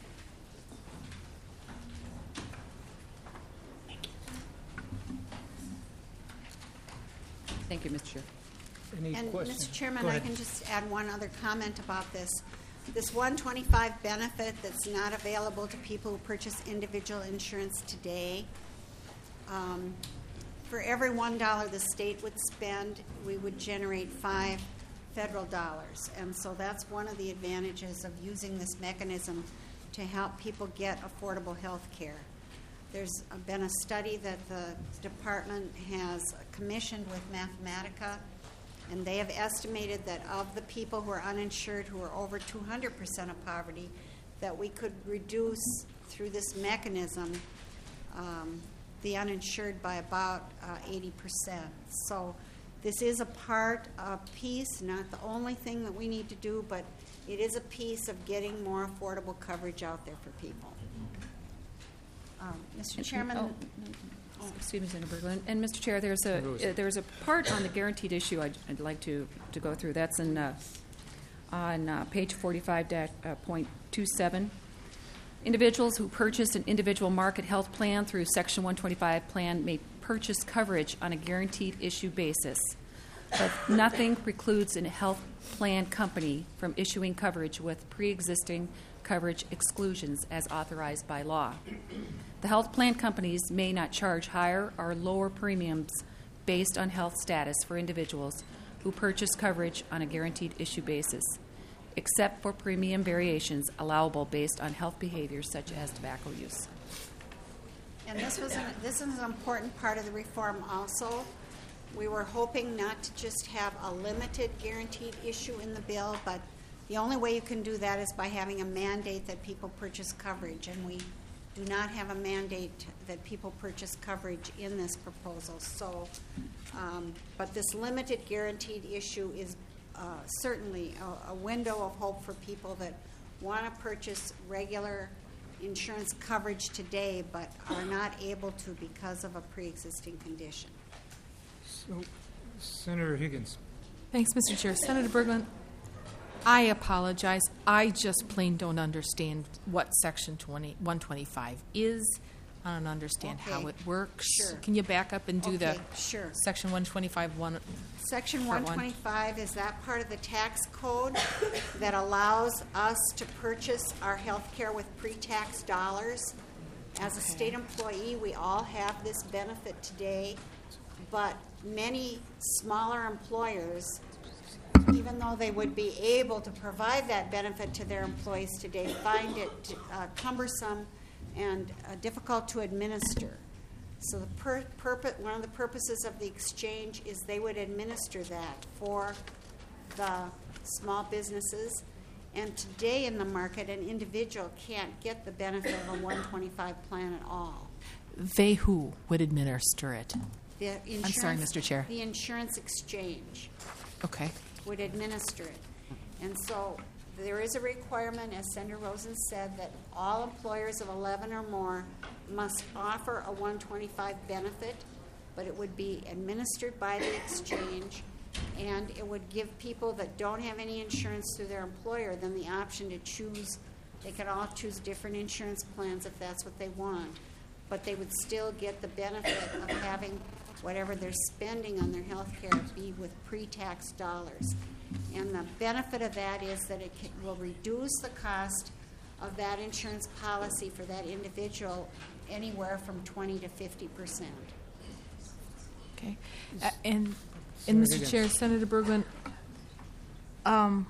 Thank you, Mister Chair. Any And, questions? Mister Chairman, Go I ahead. can just add one other comment about this. This one twenty-five benefit that's not available to people who purchase individual insurance today, um, for every one dollar the state would spend, we would generate five federal dollars. And so that's one of the advantages of using this mechanism to help people get affordable health care. There's been a study that the department has commissioned with Mathematica, and they have estimated that of the people who are uninsured, who are over two hundred percent of poverty, that we could reduce through this mechanism um, the uninsured by about uh, eighty percent. So this is a part, a piece, not the only thing that we need to do, but it is a piece of getting more affordable coverage out there for people. Um, Mister Chairman, Oh, oh, excuse me, Senator Berglund. And Mister Chair, there's a uh, there's a part on the guaranteed issue I'd, I'd like to, to go through. That's in uh, on uh, page forty-five point two seven. Individuals who purchase an individual market health plan through Section one twenty-five plan may purchase coverage on a guaranteed issue basis, but nothing precludes a health plan company from issuing coverage with pre-existing coverage exclusions as authorized by law. The health plan companies may not charge higher or lower premiums based on health status for individuals who purchase coverage on a guaranteed issue basis, except for premium variations allowable based on health behaviors such as tobacco use. and this was an, this is an important part of the reform also. We were hoping not to just have a limited guaranteed issue in the bill, but the only way you can do that is by having a mandate that people purchase coverage, and we do not have a mandate that people purchase coverage in this proposal. So, um, but this limited guaranteed issue is uh, certainly a, a window of hope for people that want to purchase regular insurance coverage today but are not able to because of a pre-existing condition. So, Senator Higgins. Thanks, Mister Chair. Senator Berglund, I apologize. I just plain don't understand what Section twenty, one twenty-five is. I don't understand how Okay. it works. Sure. Can you back up and do the Okay, sure. Section one twenty-five one? Section Part one one. twenty-five is that part of the tax code that allows us to purchase our health care with pre-tax dollars. As a state employee, we all have this benefit today, but many smaller employers, even though they would be able to provide that benefit to their employees today, find it uh, cumbersome and uh, difficult to administer. So the pur- purpose, one of the purposes of the exchange is they would administer that for the small businesses. And today in the market, an individual can't get the benefit of a one twenty-five plan at all. They who would administer it? The I'm sorry, insurance- Mister Chair. The insurance exchange Okay. would administer it. And so there is a requirement, as Senator Rosen said, that all employers of eleven or more must offer a one twenty-five benefit, but it would be administered by the exchange, and it would give people that don't have any insurance through their employer then the option to choose. They could all choose different insurance plans if that's what they want, but they would still get the benefit of having whatever they're spending on their health care be with pre-tax dollars. And the benefit of that is that it can, will reduce the cost of that insurance policy for that individual anywhere from twenty to fifty percent. Okay. Uh, and, and Mister Higgins. Chair, Senator Berglund, um,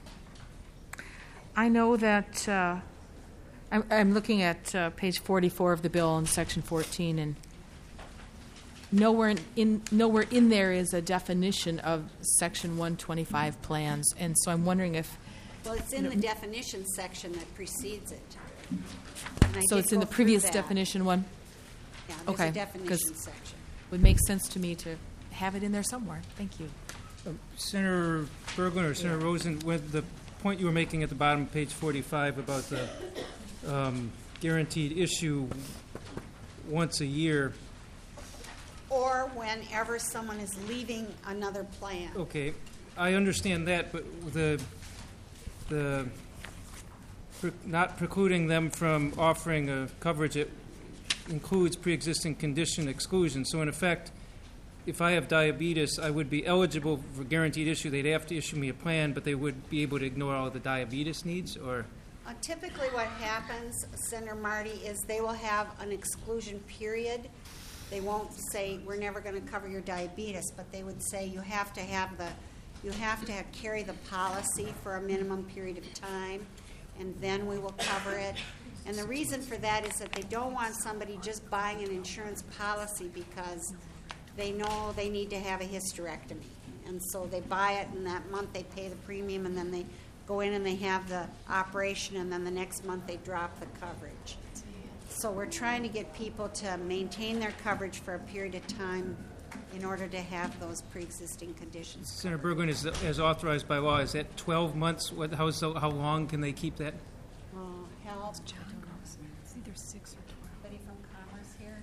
I know that uh, I'm, I'm looking at uh, page forty-four of the bill in section fourteen, and nowhere in, in nowhere in there is a definition of section one twenty-five plans, and so I'm wondering if Well, it's in the definition section that precedes it. And I so. did It's in go the through previous that. definition one. Yeah, there's Okay, a 'cause- definition section. Would make sense to me to have it in there somewhere. Thank you. Senator Berglund or Senator Rosen, with the point you were making at the bottom of page forty-five about the um, guaranteed issue once a year, Or whenever someone is leaving another plan. okay, I understand that, but the, the, pre- not precluding them from offering a coverage that includes pre-existing condition exclusion. So in effect, if I have diabetes, I would be eligible for guaranteed issue. They'd have to issue me a plan, but they would be able to ignore all of the diabetes needs, or? Uh, typically what happens, Senator Marty, is they will have an exclusion period. They won't say, we're never going to cover your diabetes, but they would say you have to have the, you have to have, carry the policy for a minimum period of time, and then we will cover it. And the reason for that is that they don't want somebody just buying an insurance policy because they know they need to have a hysterectomy. And so they buy it, and that month they pay the premium, and then they go in and they have the operation, and then the next month they drop the coverage. So we're trying to get people to maintain their coverage for a period of time in order to have those pre-existing conditions Senator covered. Berglund, is as authorized by law, is that twelve months? What, how, so, how long can they keep that? Uh, help. It's either six or twelve. Anybody from Commerce here?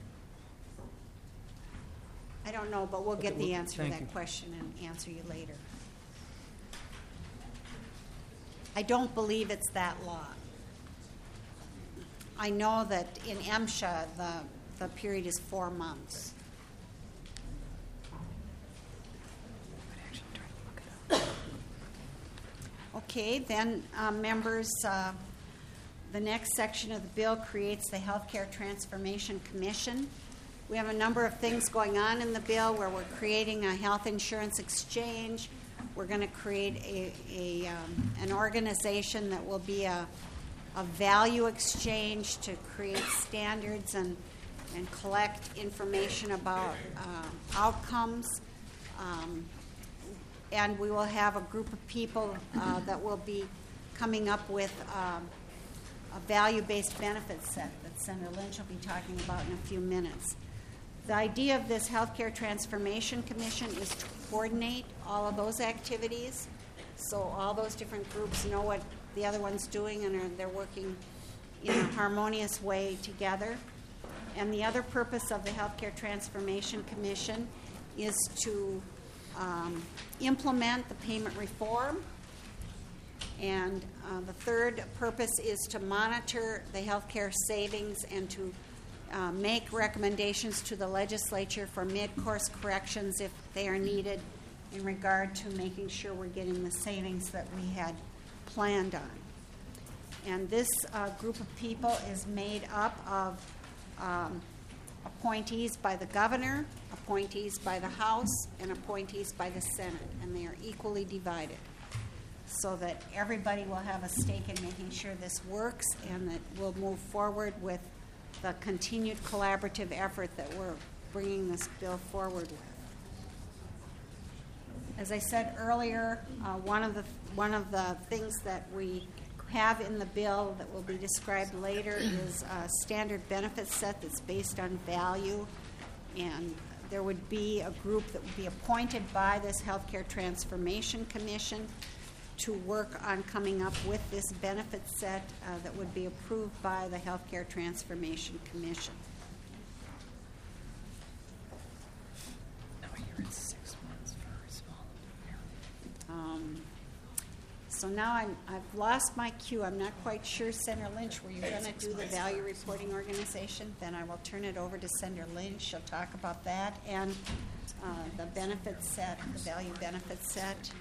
I don't know, but we'll get Okay, the well, answer to thank that you. question and answer you later. I don't believe it's that long. I know that in MSHA, the, the period is four months. Okay, then, uh, members, uh, the next section of the bill creates the Healthcare Transformation Commission. We have a number of things going on in the bill where we're creating a health insurance exchange. We're going to create a, a um, an organization that will be a, a value exchange to create standards and, and collect information about uh, outcomes. Um, and we will have a group of people uh, that will be coming up with um, a value-based benefit set that Senator Lynch will be talking about in a few minutes. The idea of this Healthcare Transformation Commission is to coordinate all of those activities, so all those different groups know what the other one's doing and are, they're working in a harmonious way together. And the other purpose of the Healthcare Transformation Commission is to um, implement the payment reform. And uh, the third purpose is to monitor the healthcare savings and to uh, make recommendations to the legislature for mid-course corrections if they are needed in regard to making sure we're getting the savings that we had planned on. And this uh, group of people is made up of um, appointees by the governor, appointees by the House, and appointees by the Senate, and they are equally divided, so that everybody will have a stake in making sure this works and that we'll move forward with the continued collaborative effort that we're bringing this bill forward with. As I said earlier, uh, one of the one of the things that we have in the bill that will be described later is a standard benefit set that's based on value, and there would be a group that would be appointed by this Healthcare Transformation Commission to work on coming up with this benefit set uh, that would be approved by the Healthcare Transformation Commission. Um, so now I'm, I've lost my cue. I'm not quite sure, Senator Lynch, were you going to do the value reporting organization? Then I will turn it over to Senator Lynch. She'll talk about that and uh, the benefit set, the value benefit set.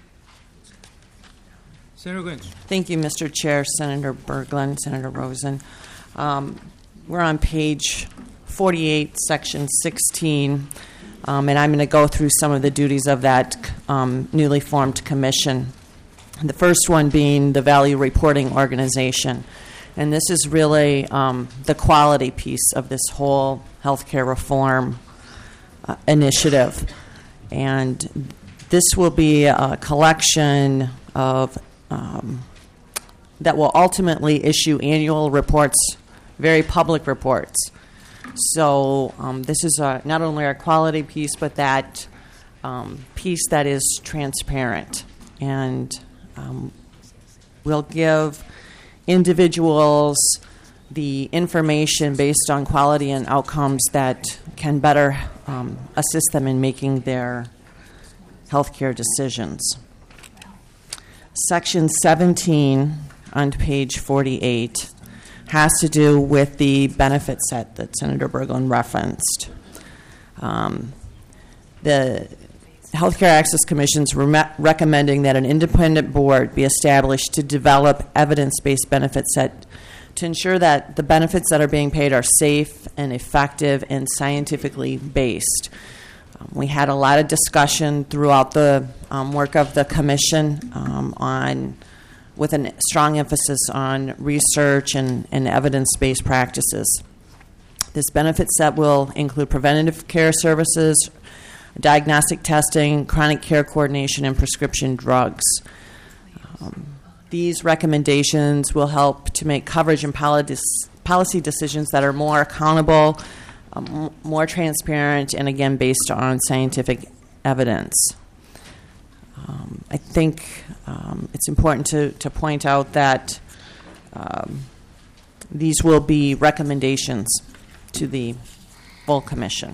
Senator Lynch. Thank you, Mister Chair, Senator Berglund, Senator Rosen. Um, we're on page forty-eight, section sixteen, um, and I'm going to go through some of the duties of that um, newly formed commission. The first one being the Value Reporting Organization. And this is really um, the quality piece of this whole healthcare reform uh, initiative. And this will be a collection of Um, that will ultimately issue annual reports, very public reports. So um, this is a, not only our quality piece, but that um, piece that is transparent. And um, will give individuals the information based on quality and outcomes that can better um, assist them in making their healthcare decisions. Section seventeen on page forty-eight has to do with the benefit set that Senator Berglund referenced. Um, the Healthcare Access Commission is re- recommending that an independent board be established to develop evidence-based benefit set to ensure that the benefits that are being paid are safe and effective and scientifically based. We had a lot of discussion throughout the um, work of the commission um, on, with a strong emphasis on research and, and evidence-based practices. This benefit set will include preventative care services, diagnostic testing, chronic care coordination, and prescription drugs. Um, these recommendations will help to make coverage and policy decisions that are more accountable, Um, more transparent, and again based on scientific evidence. Um, I think um, it's important to, to point out that um, these will be recommendations to the full commission.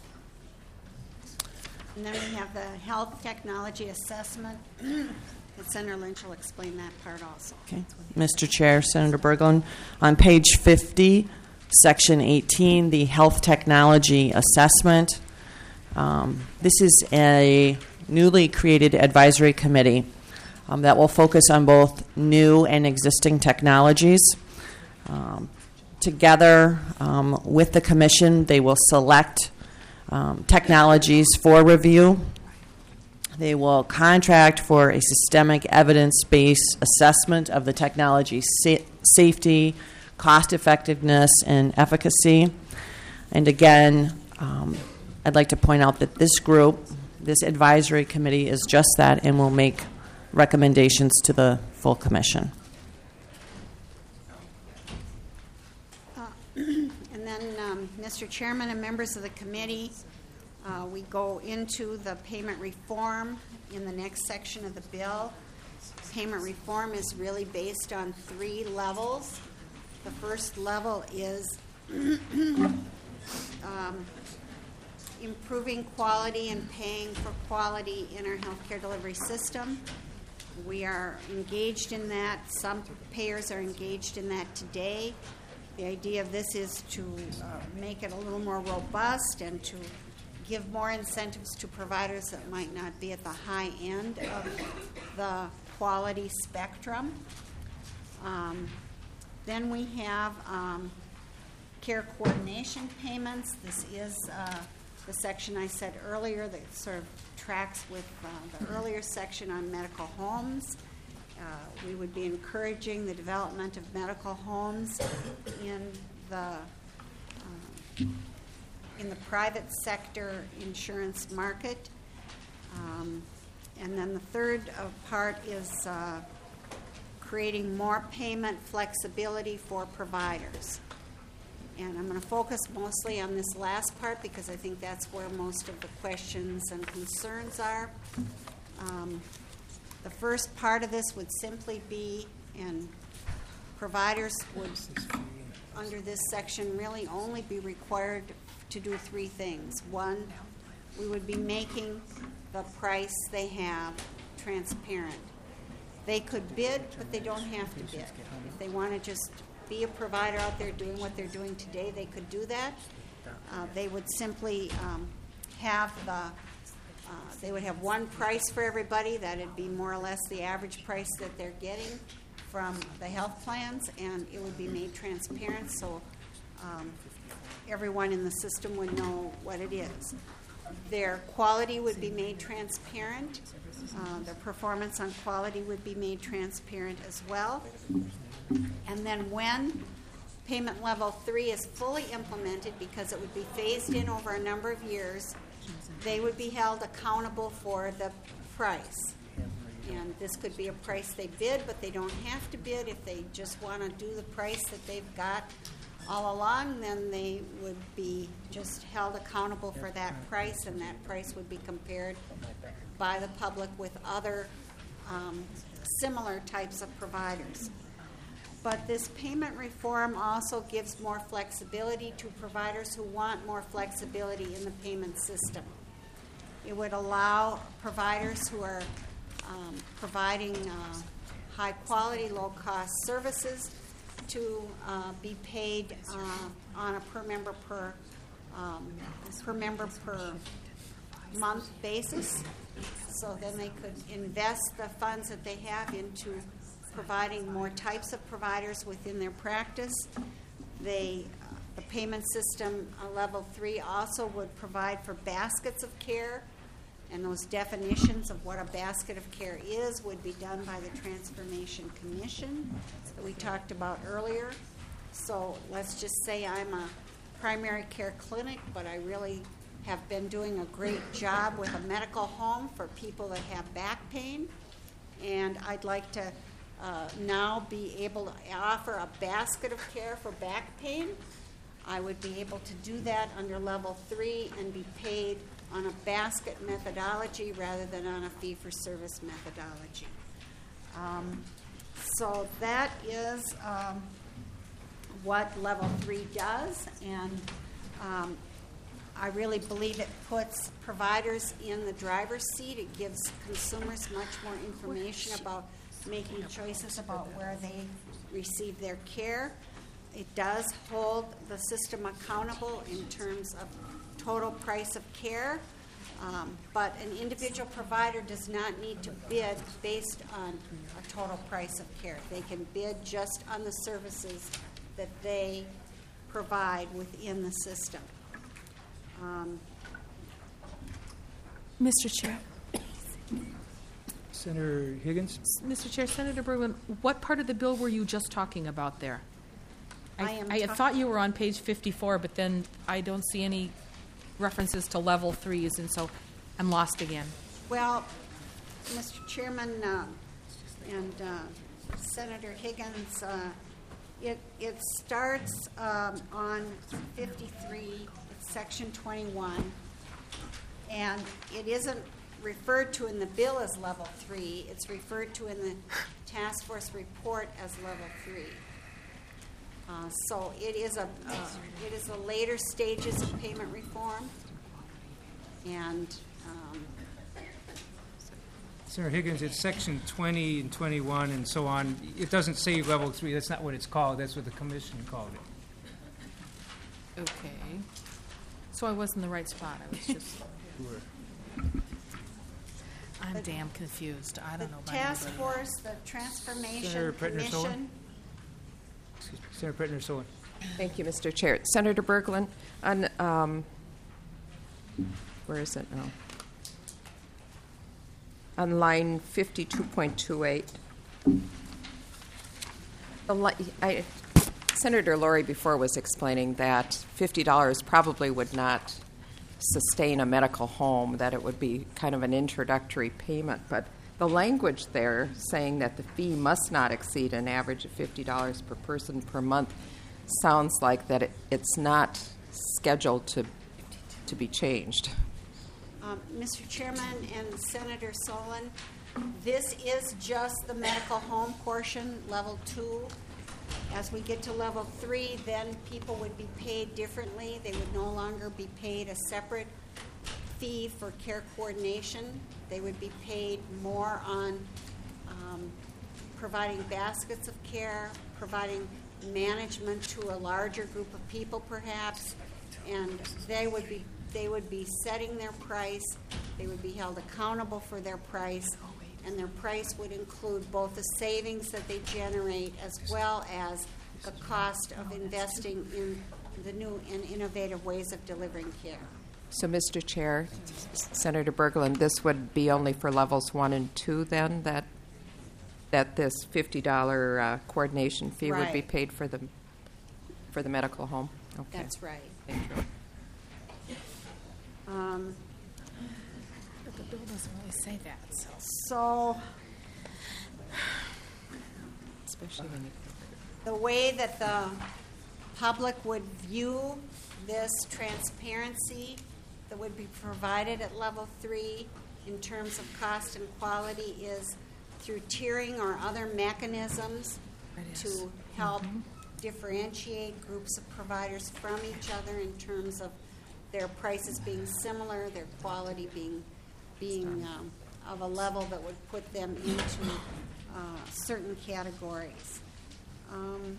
And then we have the health technology assessment. And Senator Lynch will explain that part also. Okay. Mister Chair, Senator Berglund, on page fifty, Section eighteen, the Health Technology Assessment. Um, this is a newly created advisory committee um, that will focus on both new and existing technologies. Um, together um, with the commission, they will select um, technologies for review. They will contract for a systemic evidence-based assessment of the technology's sa- safety, cost effectiveness, and efficacy. And again, um, I'd like to point out that this group, this advisory committee, is just that and will make recommendations to the full commission. Uh, and then, um, Mister Chairman and members of the committee, uh, we go into the payment reform in the next section of the bill. Payment reform is really based on three levels. The first level is um, improving quality and paying for quality in our healthcare delivery system. We are engaged in that. Some payers are engaged in that today. The idea of this is to uh, make it a little more robust and to give more incentives to providers that might not be at the high end of the quality spectrum. Um, Then we have um, care coordination payments. This is uh, the section I said earlier that sort of tracks with uh, the earlier section on medical homes. Uh, we would be encouraging the development of medical homes in the uh, in the private sector insurance market. Um, and then the third uh, part is uh, creating more payment flexibility for providers. And I'm going to focus mostly on this last part because I think that's where most of the questions and concerns are. Um, the first part of this would simply be, and providers would, under this section, really only be required to do three things. One, we would be making the price they have transparent. They could bid, but they don't have to bid. If they want to just be a provider out there doing what they're doing today, they could do that. Uh, they would simply um, have the, uh, they would have one price for everybody. That'd be more or less the average price that they're getting from the health plans, and it would be made transparent so um, everyone in the system would know what it is. Their quality would be made transparent. Uh, their performance on quality would be made transparent as well. And then when payment level three is fully implemented, because it would be phased in over a number of years, they would be held accountable for the price. And this could be a price they bid, but they don't have to bid. If they just want to do the price that they've got all along, then they would be just held accountable for that price, and that price would be compared by the public with other um, similar types of providers. But this payment reform also gives more flexibility to providers who want more flexibility in the payment system. It would allow providers who are um, providing uh, high-quality, low-cost services to uh, be paid uh, on a per member per um, per member per month basis. So then they could invest the funds that they have into providing more types of providers within their practice. They, uh, the payment system uh, level three also would provide for baskets of care, and those definitions of what a basket of care is would be done by the Transformation Commission that we talked about earlier. So let's just say I'm a primary care clinic, but I really have been doing a great job with a medical home for people that have back pain, and I'd like to uh, now be able to offer a basket of care for back pain. I would be able to do that under level three and be paid on a basket methodology rather than on a fee-for-service methodology. Um, so that is um, what level three does, and um, I really believe it puts providers in the driver's seat. It gives consumers much more information about making choices about where they receive their care. It does hold the system accountable in terms of total price of care, um, but an individual provider does not need to bid based on a total price of care. They can bid just on the services that they provide within the system. Um, Mister Chair. Senator Higgins? Mister Chair, Senator Berglund, what part of the bill were you just talking about there? I, I am I talk- thought you were on page fifty-four, but then I don't see any references to level threes, and so I'm lost again. Well, Mister Chairman uh, and uh, Senator Higgins, uh, it, it starts um, on fifty-three, it's section twenty-one, and it isn't referred to in the bill as level three. It's referred to in the task force report as level three. Uh, so it is a uh, it is the later stages of payment reform, and um, Senator Higgins, it's section twenty and twenty-one and so on. It doesn't say level three. That's not what it's called. That's what the commission called it. Okay. So I was in the right spot. I was just. I'm damn confused. I the don't know about task anybody. force, the transformation Senator Prittner-Solon? commission. Excuse me, Senator Prittner-Solon. Thank you, Mister Chair. Senator Berglund, on, um, where is it now? On line fifty-two point two eight. The li- I, Senator Laurie before was explaining that fifty dollars probably would not sustain a medical home, that it would be kind of an introductory payment, but the language there saying that the fee must not exceed an average of fifty dollars per person per month sounds like that it, it's not scheduled to to be changed. Um, Mister Chairman and Senator Solon, this is just the medical home portion, level two. As we get to level three, then people would be paid differently. They would no longer be paid a separate fee for care coordination. They would be paid more on um, providing baskets of care, providing management to a larger group of people perhaps, and they would be they would be setting their price. They would be held accountable for their price, and their price would include both the savings that they generate as well as the cost of investing in the new and innovative ways of delivering care. So, Mister Chair, Senator Berglund, this would be only for levels one and two then, that that this fifty dollars uh, coordination fee would be Right. paid for the for the medical home? Okay. That's right. Thank you. Um, But the bill doesn't really say that, so. so Especially when you the way that the public would view this transparency that would be provided at level three in terms of cost and quality is through tiering or other mechanisms to help differentiate groups of providers from each other in terms of their prices being similar, their quality being being um, of a level that would put them into uh, certain categories. Um,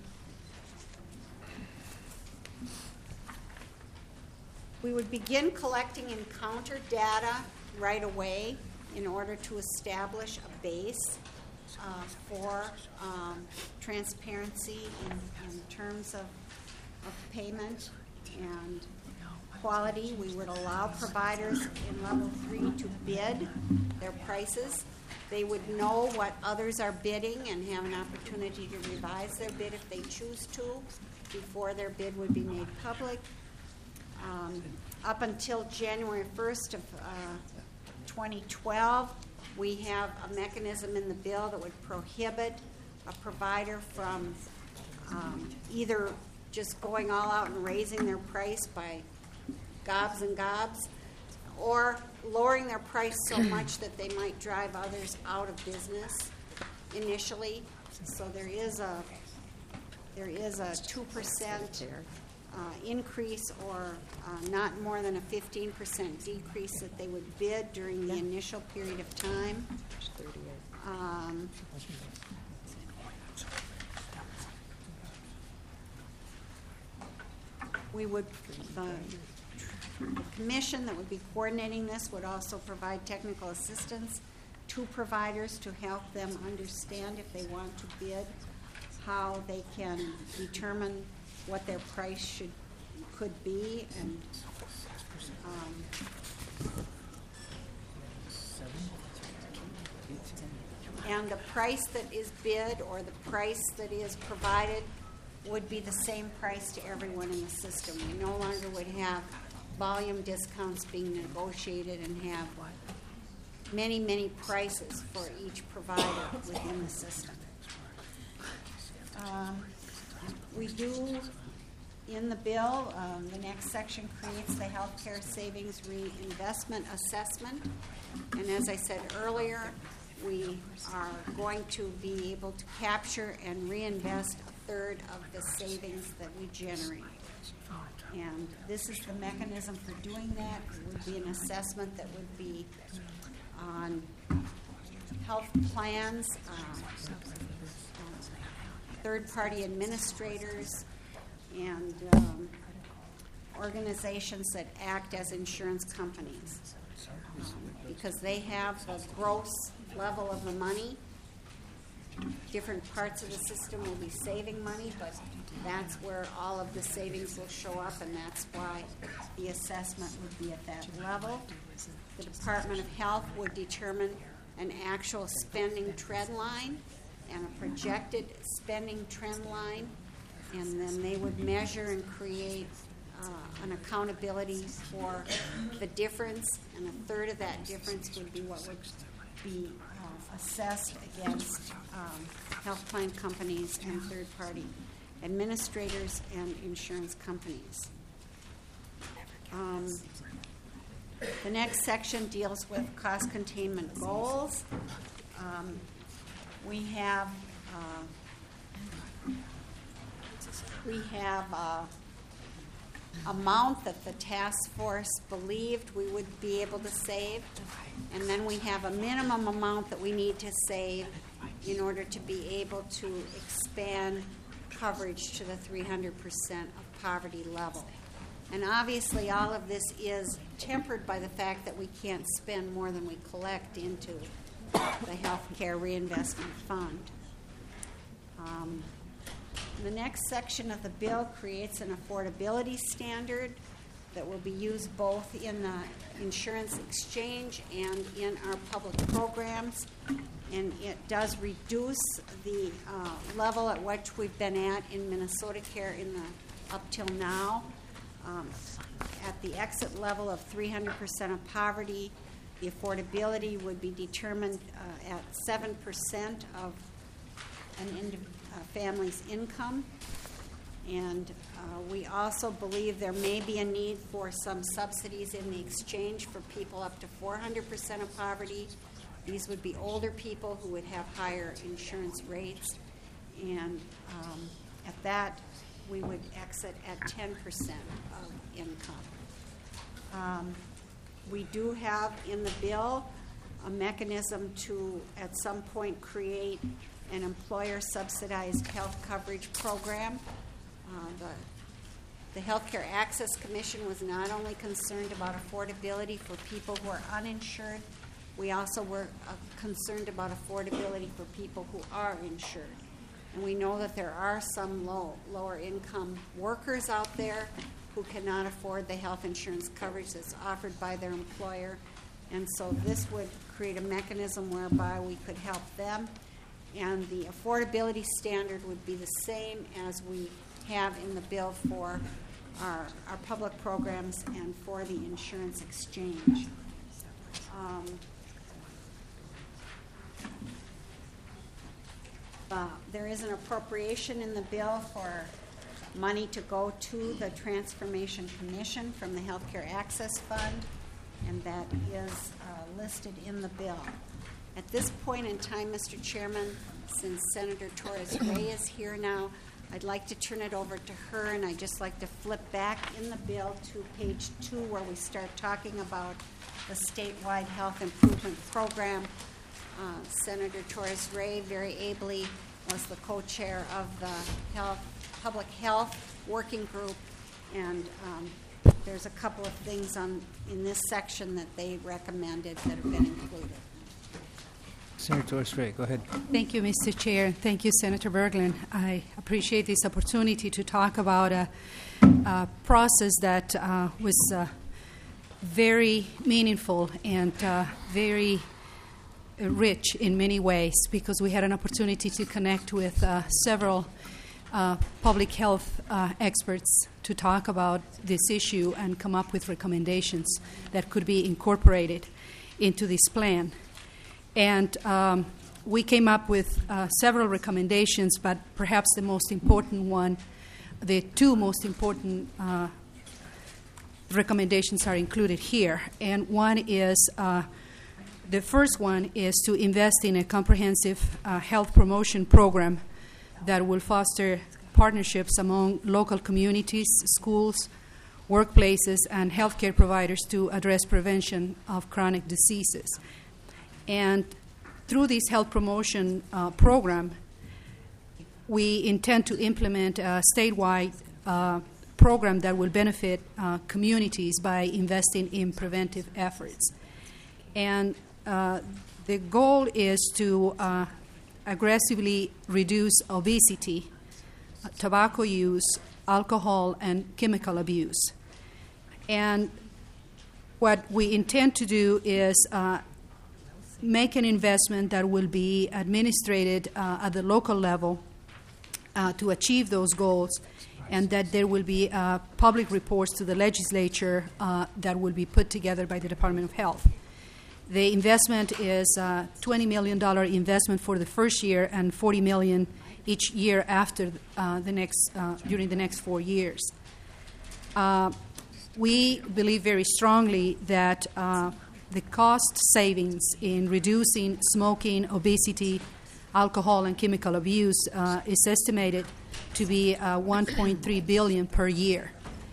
we would begin collecting encounter data right away in order to establish a base uh, for um, transparency in, in terms of, of payment and quality. We would allow providers in level three to bid their prices. They would know what others are bidding and have an opportunity to revise their bid if they choose to before their bid would be made public. Um, up until January first of uh, twenty twelve, we have a mechanism in the bill that would prohibit a provider from um, either just going all out and raising their price by gobs and gobs, or lowering their price so much that they might drive others out of business initially. So there is a there is a two percent uh, increase, or uh, not more than a fifteen percent decrease that they would bid during the initial period of time. Um, we would the The commission that would be coordinating this would also provide technical assistance to providers to help them understand if they want to bid, how they can determine what their price should could be, and um, and the price that is bid or the price that is provided would be the same price to everyone in the system. We no longer would have volume discounts being negotiated and have many, many prices for each provider within the system. Um, we do, in the bill, um, the next section creates the healthcare savings reinvestment assessment. And as I said earlier, we are going to be able to capture and reinvest a third of the savings that we generate. And this is the mechanism for doing that. It would be an assessment that would be on health plans, uh, third-party administrators, and um, organizations that act as insurance companies, um, because they have the gross level of the money, different parts of the system will be saving money, but that's where all of the savings will show up, and that's why the assessment would be at that level. The Department of Health would determine an actual spending trend line and a projected spending trend line, and then they would measure and create uh, an accountability for the difference, and a third of that difference would be what would be uh, assessed against um, health plan companies and third-party administrators and insurance companies. Um, the next section deals with cost containment goals. Um, we have uh, we have uh, amount that the task force believed we would be able to save, and then we have a minimum amount that we need to save in order to be able to expand coverage to the three hundred percent of poverty level. And obviously all of this is tempered by the fact that we can't spend more than we collect into the Health Care Reinvestment Fund. Um, the next section of the bill creates an affordability standard that will be used both in the insurance exchange and in our public programs. And it does reduce the uh, level at which we've been at in Minnesota Care in the up till now. Um, at the exit level of three hundred percent of poverty, the affordability would be determined uh, at seven percent of an indiv- uh, family's income. And uh, we also believe there may be a need for some subsidies in the exchange for people up to four hundred percent of poverty. These would be older people who would have higher insurance rates. And um, at that, we would exit at ten percent of income. Um, we do have in the bill a mechanism to, at some point, create an employer-subsidized health coverage program. Uh, the, the Healthcare Access Commission was not only concerned about affordability for people who are uninsured, we also were uh, concerned about affordability for people who are insured. And we know that there are some low, lower income workers out there who cannot afford the health insurance coverage that's offered by their employer. And so this would create a mechanism whereby we could help them. And the affordability standard would be the same as we have in the bill for our, our public programs and for the insurance exchange. Um, Uh, there is an appropriation in the bill for money to go to the Transformation Commission from the Healthcare Access Fund, and that is uh, listed in the bill. At this point in time, Mister Chairman, since Senator Torres Ray is here now, I'd like to turn it over to her, and I'd just like to flip back in the bill to page two where we start talking about the statewide health improvement program. Uh, Senator Torres Ray very ably was the co-chair of the health, public health working group, and um, there's a couple of things on in this section that they recommended that have been included. Senator Torres Ray, go ahead. Thank you, Mister Chair. Thank you, Senator Berglund. I appreciate this opportunity to talk about a, a process that uh, was uh, very meaningful and uh, very rich in many ways, because we had an opportunity to connect with uh, several uh, public health uh, experts to talk about this issue and come up with recommendations that could be incorporated into this plan. And um, we came up with uh, several recommendations, but perhaps the most important one, the two most important uh, recommendations are included here. And one is uh, The first one is to invest in a comprehensive uh, health promotion program that will foster partnerships among local communities, schools, workplaces, and healthcare providers to address prevention of chronic diseases. And through this health promotion uh, program, we intend to implement a statewide uh, program that will benefit uh, communities by investing in preventive efforts. And Uh, the goal is to uh, aggressively reduce obesity, uh, tobacco use, alcohol, and chemical abuse. And what we intend to do is uh, make an investment that will be administered uh, at the local level uh, to achieve those goals, and that there will be uh, public reports to the legislature uh, that will be put together by the Department of Health. The investment is a twenty million dollars investment for the first year and forty million dollars each year after uh, the next uh, during the next four years. Uh, we believe very strongly that uh, the cost savings in reducing smoking, obesity, alcohol, and chemical abuse uh, is estimated to be uh, one point three billion dollars per year.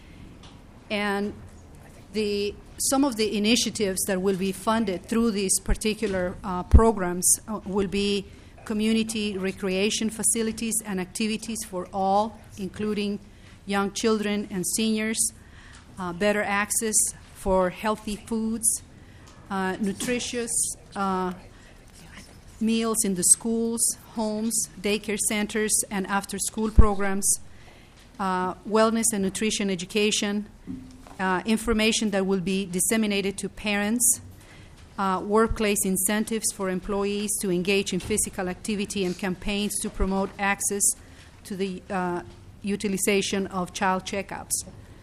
And the some of the initiatives that will be funded through these particular uh, programs uh, will be community recreation facilities and activities for all, including young children and seniors, uh, better access for healthy foods, uh, nutritious uh, meals in the schools, homes, daycare centers, and after-school programs, uh, wellness and nutrition education, uh, information that will be disseminated to parents, uh, workplace incentives for employees to engage in physical activity, and campaigns to promote access to the uh, utilization of child checkups.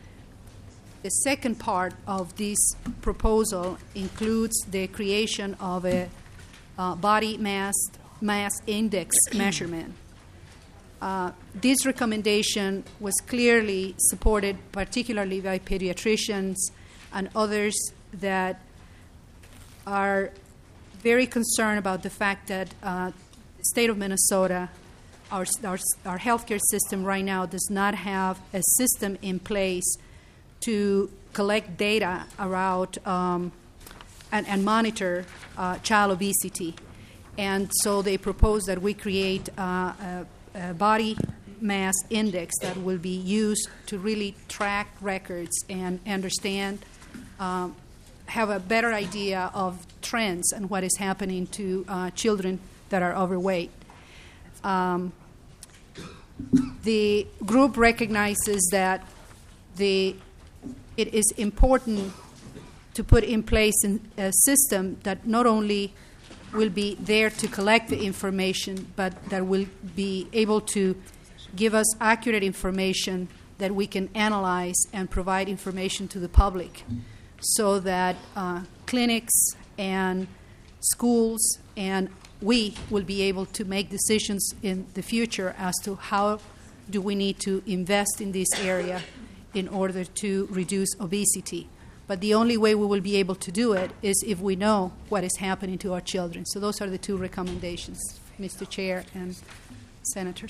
The second part of this proposal includes the creation of a uh, body mass, mass index measurement. Uh, this recommendation was clearly supported, particularly by pediatricians and others that are very concerned about the fact that uh, the state of Minnesota, our, our, our healthcare system right now does not have a system in place to collect data around um, and, and monitor uh, child obesity. And so they propose that we create uh, a, a body mass index that will be used to really track records and understand, um, have a better idea of trends and what is happening to uh, children that are overweight. Um, the group recognizes that the it is important to put in place a system that not only will be there to collect the information, but that will be able to give us accurate information that we can analyze and provide information to the public, so that uh, clinics and schools and we will be able to make decisions in the future as to how do we need to invest in this area in order to reduce obesity. But the only way we will be able to do it is if we know what is happening to our children. So those are the two recommendations, Mister Chair and Senators.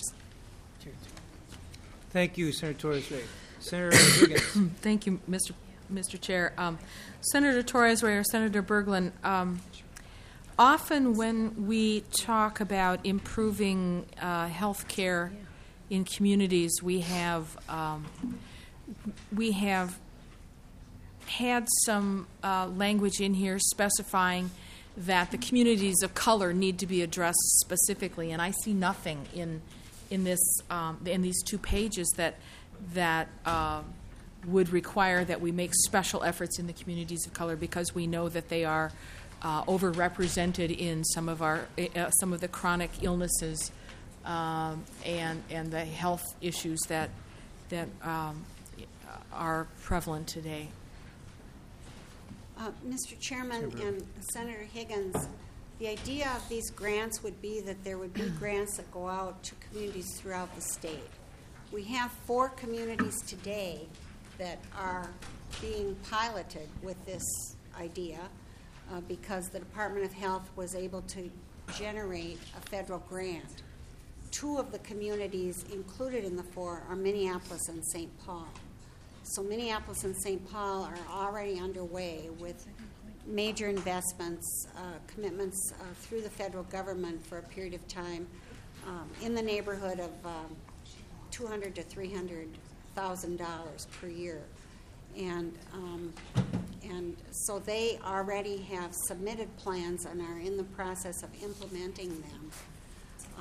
Thank you, Senator Torres-Ray. Senator Higgins. Thank you, Mister Mister Chair. Um, Senator Torres-Ray or Senator Berglund, um, often when we talk about improving uh, health care in communities, we have um, we have had some uh, language in here specifying that the communities of color need to be addressed specifically, and I see nothing in in this um, in these two pages that that uh, would require that we make special efforts in the communities of color, because we know that they are uh, overrepresented in some of our uh, some of the chronic illnesses um, and and the health issues that that um, are prevalent today. Uh, Mister Chairman and Senator Higgins, the idea of these grants would be that there would be grants that go out to communities throughout the state. We have four communities today that are being piloted with this idea uh, because the Department of Health was able to generate a federal grant. Two of the communities included in the four are Minneapolis and Saint Paul. So Minneapolis and Saint Paul are already underway with major investments, uh, commitments uh, through the federal government for a period of time um, in the neighborhood of um, two hundred to three hundred thousand dollars per year, and um, and so they already have submitted plans and are in the process of implementing them.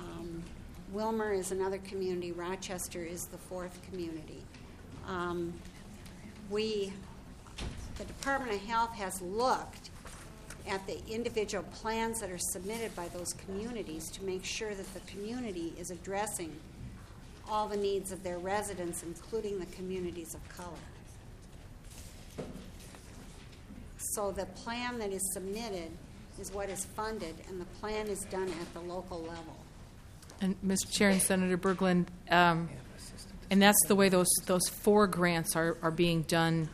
Wilmer is another community. Rochester is the fourth community. Um, we, the Department of Health has looked at the individual plans that are submitted by those communities to make sure that the community is addressing all the needs of their residents, including the communities of color. So the plan that is submitted is what is funded, and the plan is done at the local level. And Mister Chair and Senator Berglund, um, and that's the way those those four grants are, are being done,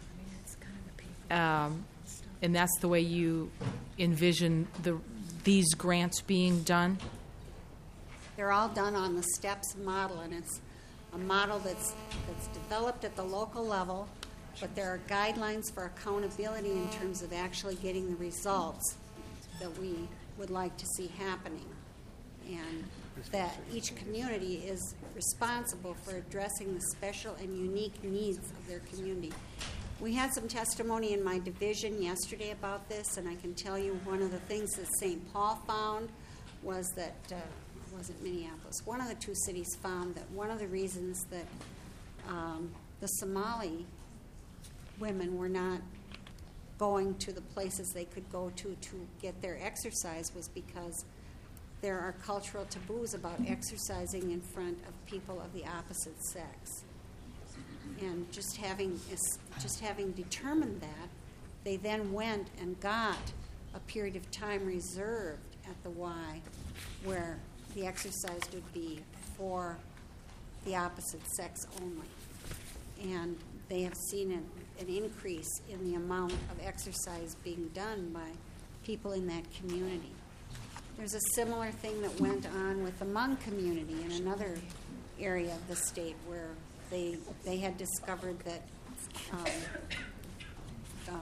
um, and that's the way you envision the these grants being done? They're all done on the STEPS model, and it's a model that's that's developed at the local level, but there are guidelines for accountability in terms of actually getting the results that we would like to see happening, and that each community is responsible for addressing the special and unique needs of their community. We had some testimony in my division yesterday about this, and I can tell you one of the things that Saint Paul found was that, uh, it wasn't Minneapolis, one of the two cities found that one of the reasons that um, the Somali women were not going to the places they could go to to get their exercise was because there are cultural taboos about exercising in front of people of the opposite sex. And just having just having determined that, they then went and got a period of time reserved at the Y where the exercise would be for the opposite sex only. And they have seen an, an increase in the amount of exercise being done by people in that community. There's a similar thing that went on with the Hmong community in another area of the state where they they had discovered that um, uh,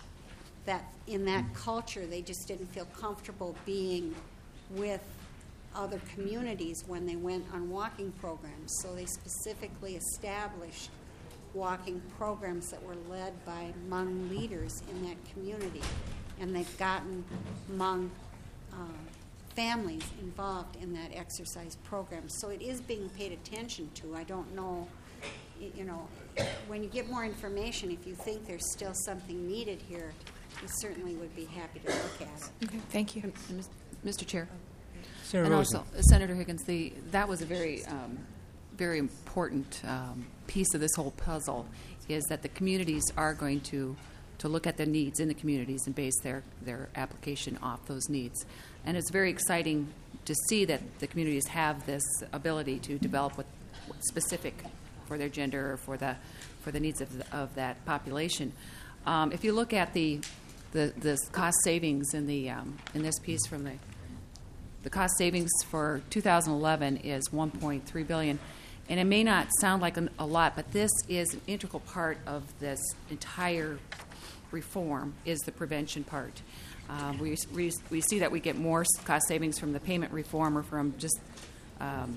that in that culture they just didn't feel comfortable being with other communities when they went on walking programs. So they specifically established walking programs that were led by Hmong leaders in that community, and they've gotten Hmong uh, families involved in that exercise program. So it is being paid attention to. I don't know, you know, when you get more information, if you think there's still something needed here, we certainly would be happy to look at it. Okay, thank you. And, and Mister Chair. Senator And Rosen. also, Senator Higgins, the, that was a very, um, very important um, piece of this whole puzzle, is that the communities are going to, to look at the needs in the communities and base their, their application off those needs. And it's very exciting to see that the communities have this ability to develop what, what's specific for their gender or for the, for the needs of, the, of that population. Um, if you look at the, the, the cost savings in, the, um, in this piece from the The cost savings for two thousand eleven is one point three billion dollars, and it may not sound like an, a lot, but this is an integral part of this entire reform, is the prevention part. Um, we, we we see that we get more cost savings from the payment reform, or from just um,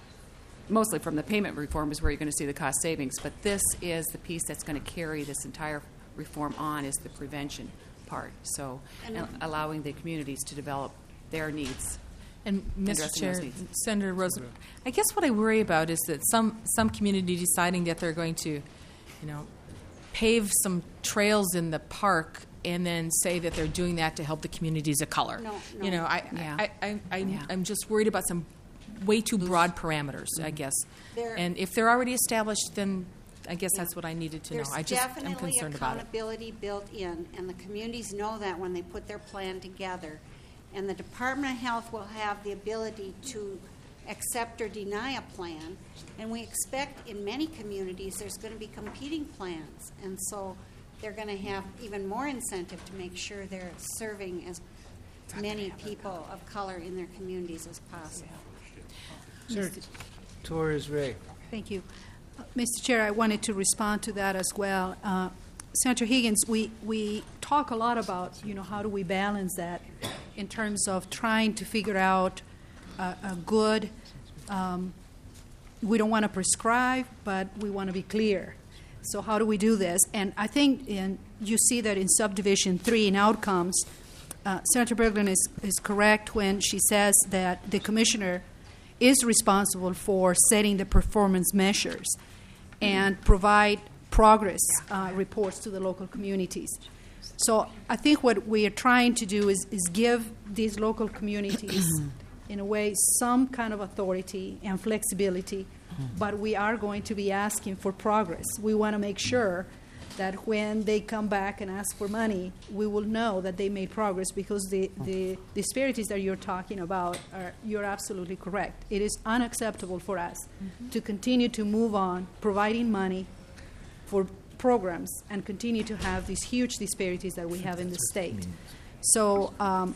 mostly from the payment reform is where you're going to see the cost savings. But this is the piece that's going to carry this entire reform on, is the prevention part. So And- allowing the communities to develop their needs. And Mister Addressing Chair, those needs. Senator Rosen, I guess what I worry about is that some some community deciding that they're going to, you know, pave some trails in the park and then say that they're doing that to help the communities of color. No, no. You know, I, Yeah. I, I, I, Yeah. I'm just worried about some way too broad parameters, I guess. There- And if they're already established, then I guess that's what I needed to know. There's I just am definitely concerned about it. accountability built in, and the communities know that when they put their plan together. And the Department of Health will have the ability to accept or deny a plan. And we expect in many communities there's going to be competing plans. And so they're going to have even more incentive to make sure they're serving as many people of color in their communities as possible. Senator Torres Ray. Thank you. Uh, Mister Chair, I wanted to respond to that as well. Uh, Senator Higgins, we, we talk a lot about, you know, how do we balance that in terms of trying to figure out a, a good, um, we don't want to prescribe, but we want to be clear. So how do we do this? And I think in, you see that in subdivision three in outcomes, uh, Senator Berglund is, is correct when she says that the commissioner is responsible for setting the performance measures and provide progress uh, reports to the local communities. So I think what we are trying to do is, is give these local communities, in a way, some kind of authority and flexibility, but we are going to be asking for progress. We want to make sure that when they come back and ask for money, we will know that they made progress, because the, the disparities that you're talking about, are, you're absolutely correct. It is unacceptable for us mm-hmm. to continue to move on providing money for programs and continue to have these huge disparities that we have in the state. So um,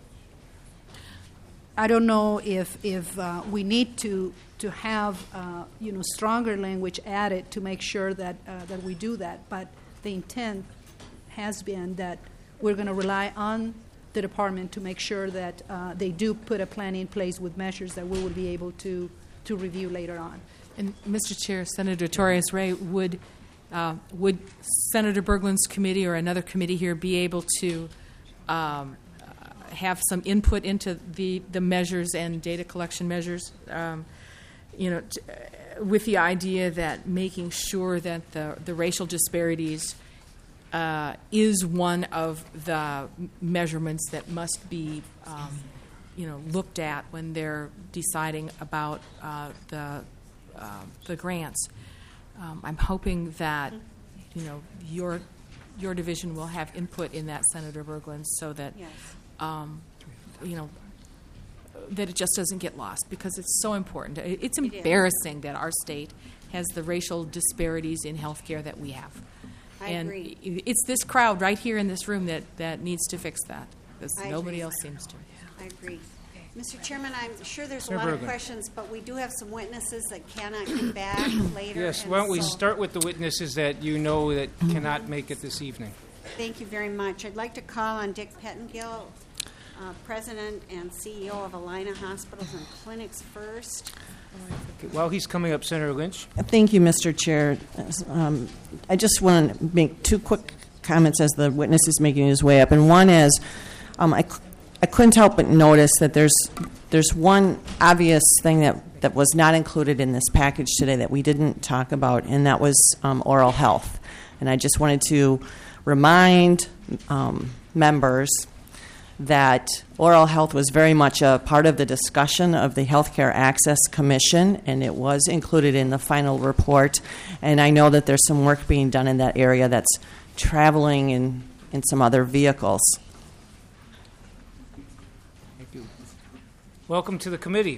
I don't know if, if uh, we need to to have uh, you know stronger language added to make sure that uh, that we do that. But the intent has been that we're going to rely on the department to make sure that uh, they do put a plan in place with measures that we will be able to to review later on. And Mister Chair, Senator Torres-Ray, would uh, would Senator Berglund's committee or another committee here be able to um, have some input into the, the measures and data collection measures? Um, you know, t- with the idea that making sure that the, the racial disparities uh, is one of the measurements that must be, um, you know, looked at when they're deciding about uh, the uh, the grants. Um, I'm hoping that, you know, your your division will have input in that, Senator Berglund, so that, Yes. um, you know, that it just doesn't get lost, because it's so important. It's embarrassing that our state has the racial disparities in healthcare that we have. I and agree. It's this crowd right here in this room that, that needs to fix that, because I nobody agree. else seems to. I agree. Mister Chairman, I'm sure there's a Senator lot of Berglund. questions, but we do have some witnesses that cannot come back later. Yes, and why don't we so start with the witnesses that you know that cannot make it this evening? Thank you very much. I'd like to call on Dick Pettengill, uh, President and C E O of Allina Hospitals and Clinics first. Okay, while he's coming up, Senator Lynch. Thank you, Mister Chair. Um, I just want to make two quick comments as the witness is making his way up. And one is, um, I, I couldn't help but notice that there's there's one obvious thing that, that was not included in this package today that we didn't talk about, and that was um, oral health. And I just wanted to remind um, members that oral health was very much a part of the discussion of the Healthcare Access Commission, and it was included in the final report. And I know that there's some work being done in that area that's traveling in, in some other vehicles. Thank you. Welcome to the committee.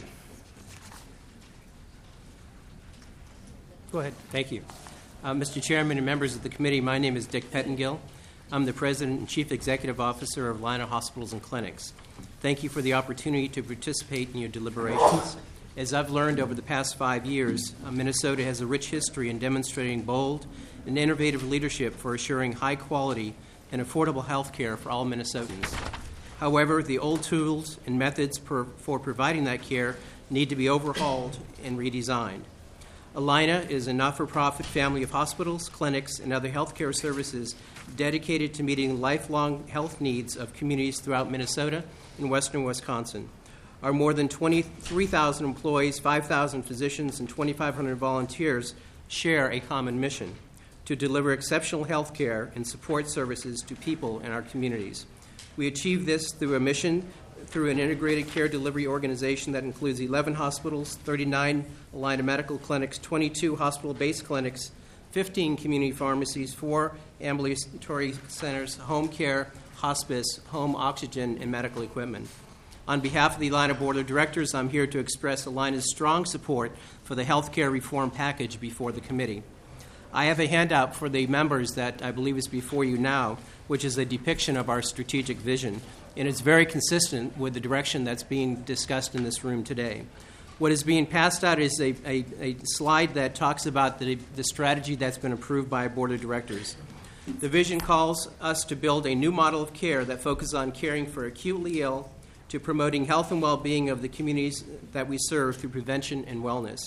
Go ahead. Thank you. Uh, Mister Chairman and members of the committee, my name is Dick Pettengill. I'm the President and Chief Executive Officer of Allina Hospitals and Clinics. Thank you for the opportunity to participate in your deliberations. As I've learned over the past five years, uh, Minnesota has a rich history in demonstrating bold and innovative leadership for assuring high quality and affordable health care for all Minnesotans. However, the old tools and methods per, for providing that care need to be overhauled and redesigned. Allina is a not-for-profit family of hospitals, clinics, and other healthcare services dedicated to meeting lifelong health needs of communities throughout Minnesota and western Wisconsin. Our more than twenty-three thousand employees, five thousand physicians, and twenty-five hundred volunteers share a common mission: to deliver exceptional health care and support services to people in our communities. We achieve this through a mission through an integrated care delivery organization that includes eleven hospitals, thirty-nine Allina medical clinics, twenty-two hospital-based clinics, fifteen community pharmacies, four ambulatory centers, home care, hospice, home oxygen, and medical equipment. On behalf of the Allina Board of Directors, I'm here to express Allina's strong support for the health care reform package before the committee. I have a handout for the members that I believe is before you now, which is a depiction of our strategic vision, and it's very consistent with the direction that's being discussed in this room today. What is being passed out is a, a, a slide that talks about the, the strategy that's been approved by a board of directors. The vision calls us to build a new model of care that focuses on caring for acutely ill, to promoting health and well-being of the communities that we serve through prevention and wellness.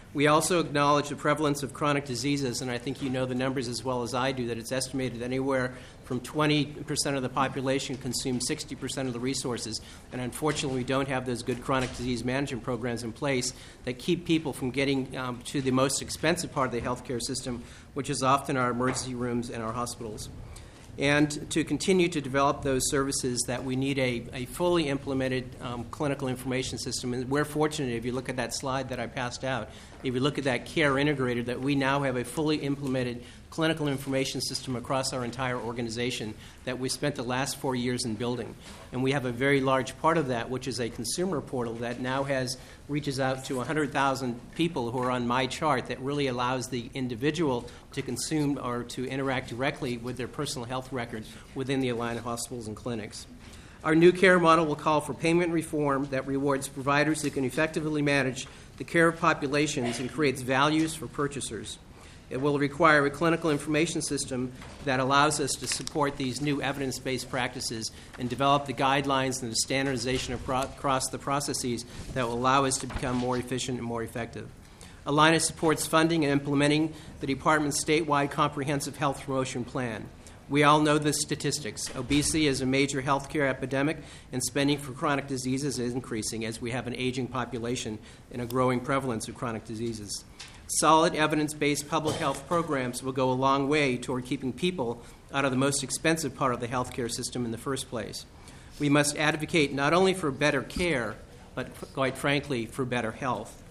We also acknowledge the prevalence of chronic diseases, and I think you know the numbers as well as I do, that it's estimated that anywhere from twenty percent of the population consumes sixty percent of the resources, and unfortunately we don't have those good chronic disease management programs in place that keep people from getting um, to the most expensive part of the healthcare system, which is often our emergency rooms and our hospitals. And to continue to develop those services, that we need a, a fully implemented um, clinical information system. And we're fortunate, if you look at that slide that I passed out, if you look at that care integrator, that we now have a fully implemented clinical information system across our entire organization that we spent the last four years in building. And we have a very large part of that, which is a consumer portal that now has reaches out to one hundred thousand people who are on my chart, that really allows the individual to consume or to interact directly with their personal health records within the Allina hospitals and clinics. Our new care model will call for payment reform that rewards providers who can effectively manage the care of populations and creates values for purchasers. It will require a clinical information system that allows us to support these new evidence-based practices and develop the guidelines and the standardization across the processes that will allow us to become more efficient and more effective. Allina supports funding and implementing the Department's statewide comprehensive health promotion plan. We all know the statistics. Obesity is a major healthcare epidemic, and spending for chronic diseases is increasing as we have an aging population and a growing prevalence of chronic diseases. Solid evidence-based public health programs will go a long way toward keeping people out of the most expensive part of the healthcare system in the first place. We must advocate not only for better care, but quite frankly, for better health.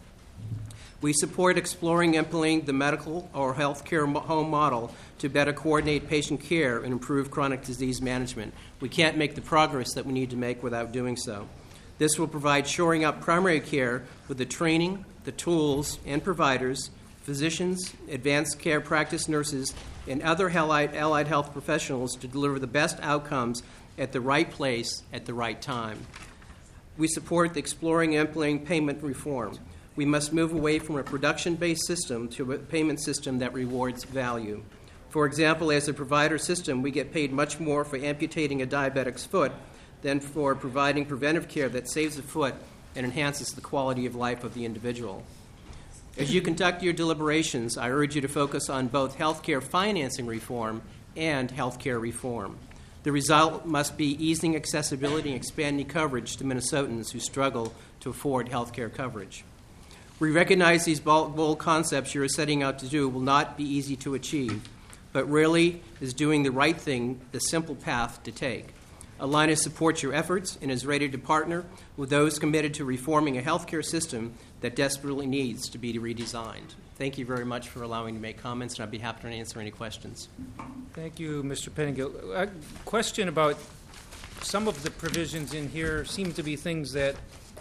We support exploring implementing the medical or healthcare home model to better coordinate patient care and improve chronic disease management. We can't make the progress that we need to make without doing so. This will provide shoring up primary care with the training, the tools, and providers, physicians, advanced care practice nurses, and other allied, allied health professionals to deliver the best outcomes at the right place at the right time. We support the exploring and implementing payment reform. We must move away from a production-based system to a payment system that rewards value. For example, as a provider system, we get paid much more for amputating a diabetic's foot than for providing preventive care that saves a foot and enhances the quality of life of the individual. As you conduct your deliberations, I urge you to focus on both healthcare financing reform and healthcare reform. The result must be easing accessibility and expanding coverage to Minnesotans who struggle to afford healthcare coverage. We recognize these bold concepts you are setting out to do will not be easy to achieve, but really is doing the right thing the simple path to take. Allina supports your efforts and is ready to partner with those committed to reforming a healthcare system that desperately needs to be redesigned. Thank you very much for allowing me to make comments, and I'd be happy to answer any questions. Thank you, Mister Pettingill. A question about some of the provisions in here seem to be things that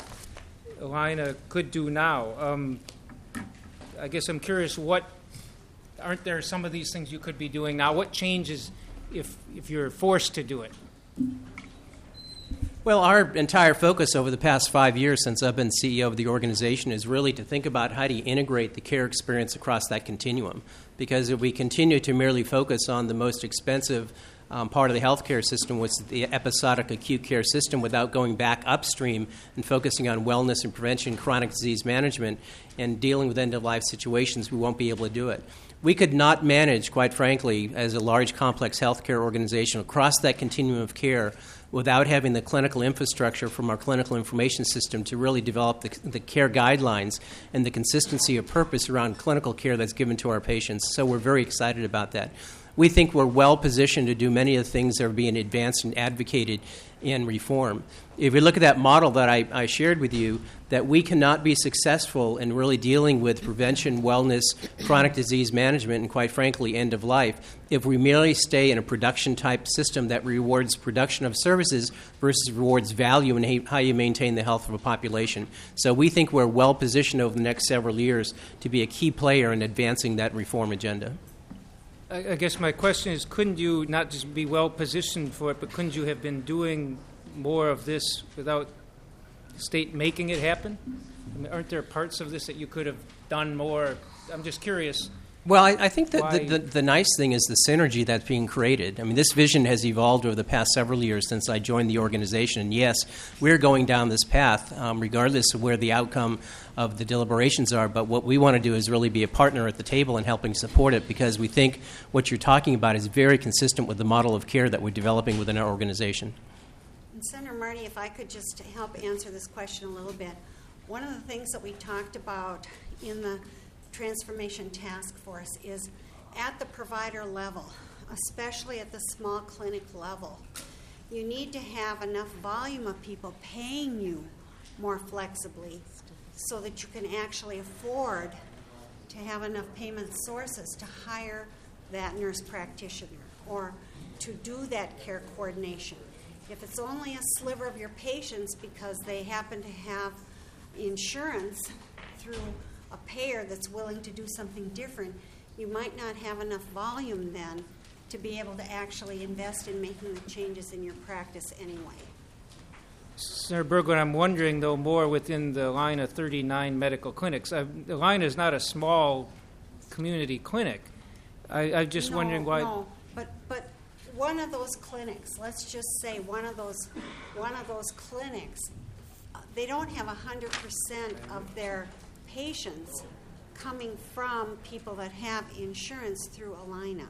Allina could do now. Um, I guess I'm curious, what aren't there some of these things you could be doing now? What changes if if you're forced to do it? Well, our entire focus over the past five years since I've been C E O of the organization is really to think about how do you integrate the care experience across that continuum. Because if we continue to merely focus on the most expensive um, part of the healthcare system, which is the episodic acute care system, without going back upstream and focusing on wellness and prevention, chronic disease management, and dealing with end-of-life situations, we won't be able to do it. We could not manage, quite frankly, as a large, complex healthcare organization across that continuum of care without having the clinical infrastructure from our clinical information system to really develop the, the care guidelines and the consistency of purpose around clinical care that's given to our patients. So we're very excited about that. We think we're well positioned to do many of the things that are being advanced and advocated in reform. If we look at that model that I, I shared with you, that we cannot be successful in really dealing with prevention, wellness, chronic disease management, and quite frankly, end of life, if we merely stay in a production-type system that rewards production of services versus rewards value and how you maintain the health of a population. So we think we're well positioned over the next several years to be a key player in advancing that reform agenda. I guess my question is, couldn't you not just be well positioned for it, but couldn't you have been doing more of this without the state making it happen? I mean, aren't there parts of this that you could have done more? I'm just curious. Well, I, I think that Why- the, the, the nice thing is the synergy that's being created. I mean, this vision has evolved over the past several years since I joined the organization. And yes, we're going down this path, um, regardless of where the outcome of the deliberations are. But what we want to do is really be a partner at the table and helping support it, because we think what you're talking about is very consistent with the model of care that we're developing within our organization. And Senator Marty, if I could just help answer this question a little bit. One of the things that we talked about in the Transformation Task Force is at the provider level, especially at the small clinic level, you need to have enough volume of people paying you more flexibly so that you can actually afford to have enough payment sources to hire that nurse practitioner or to do that care coordination. If it's only a sliver of your patients because they happen to have insurance through a payer that's willing to do something different, you might not have enough volume then to be able to actually invest in making the changes in your practice anyway. Senator Berglund, I'm wondering, though, more within the line of thirty-nine medical clinics. Uh, the line is not a small community clinic. I, I'm just no, wondering why. No, but but one of those clinics, let's just say one of those one of those clinics, uh, they don't have one hundred percent of their patients coming from people that have insurance through Allina.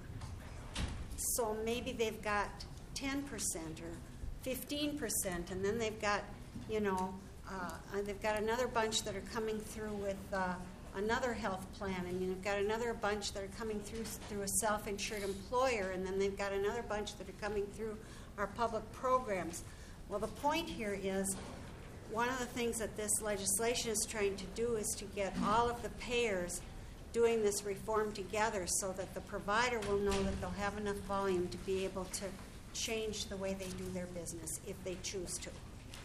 So maybe they've got ten percent or fifteen percent, and then they've got, you know, uh, they've got another bunch that are coming through with uh, another health plan, and you've got another bunch that are coming through through a self-insured employer, and then they've got another bunch that are coming through our public programs. Well, the point here is, one of the things that this legislation is trying to do is to get all of the payers doing this reform together so that the provider will know that they'll have enough volume to be able to change the way they do their business if they choose to.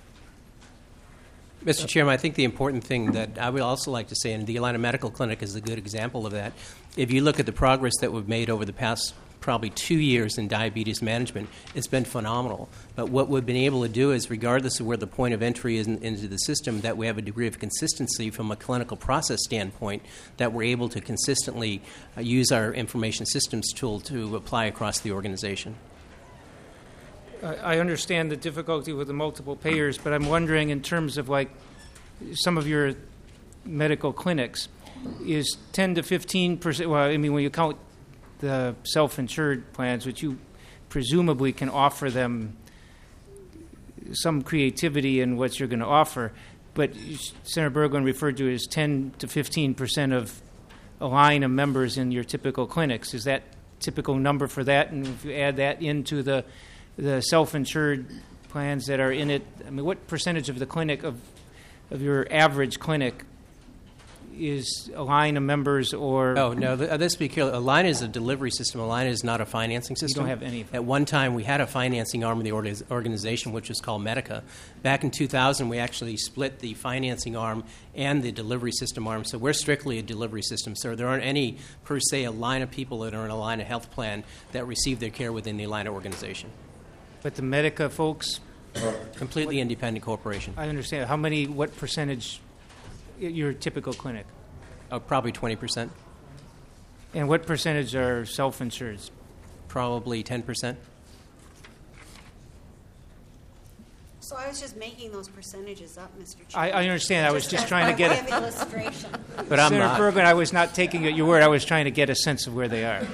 Mister Chairman, I think the important thing that I would also like to say, and the Allina Medical Clinic is a good example of that, if you look at the progress that we've made over the past probably two years in diabetes management, it's been phenomenal. But what we've been able to do is, regardless of where the point of entry is in, into the system, that we have a degree of consistency from a clinical process standpoint, that we're able to consistently uh, use our information systems tool to apply across the organization. I understand the difficulty with the multiple payers, but I'm wondering, in terms of like some of your medical clinics, is ten to fifteen percent, well, I mean, when you count the self-insured plans, which you presumably can offer them some creativity in what you're going to offer, but Senator Berglund referred to it as ten to fifteen percent of Allina members in your typical clinics. Is that typical number for that? And if you add that into the the self-insured plans that are in it, I mean, what percentage of the clinic, of of your average clinic, is Allina members or... Oh, no, th- uh, let's be clear. Allina is a delivery system. Allina is not a financing system. don't have any of them. At one time, we had a financing arm of the orga- organization, which was called Medica. Back in two thousand, we actually split the financing arm and the delivery system arm, so we're strictly a delivery system. So there aren't any, per se, Allina people that are in Allina health plan that receive their care within the Allina organization. But the Medica folks... Completely independent corporation. I understand. How many, what percentage, your typical clinic? Uh, probably twenty percent. And what percentage are self-insured? Probably ten percent. So I was just making those percentages up, Mister Chair. I, I understand. I was just as trying to by get way it. of illustration. But I'm Senator not. Berglund, I was not taking at your word. I was trying to get a sense of where they are.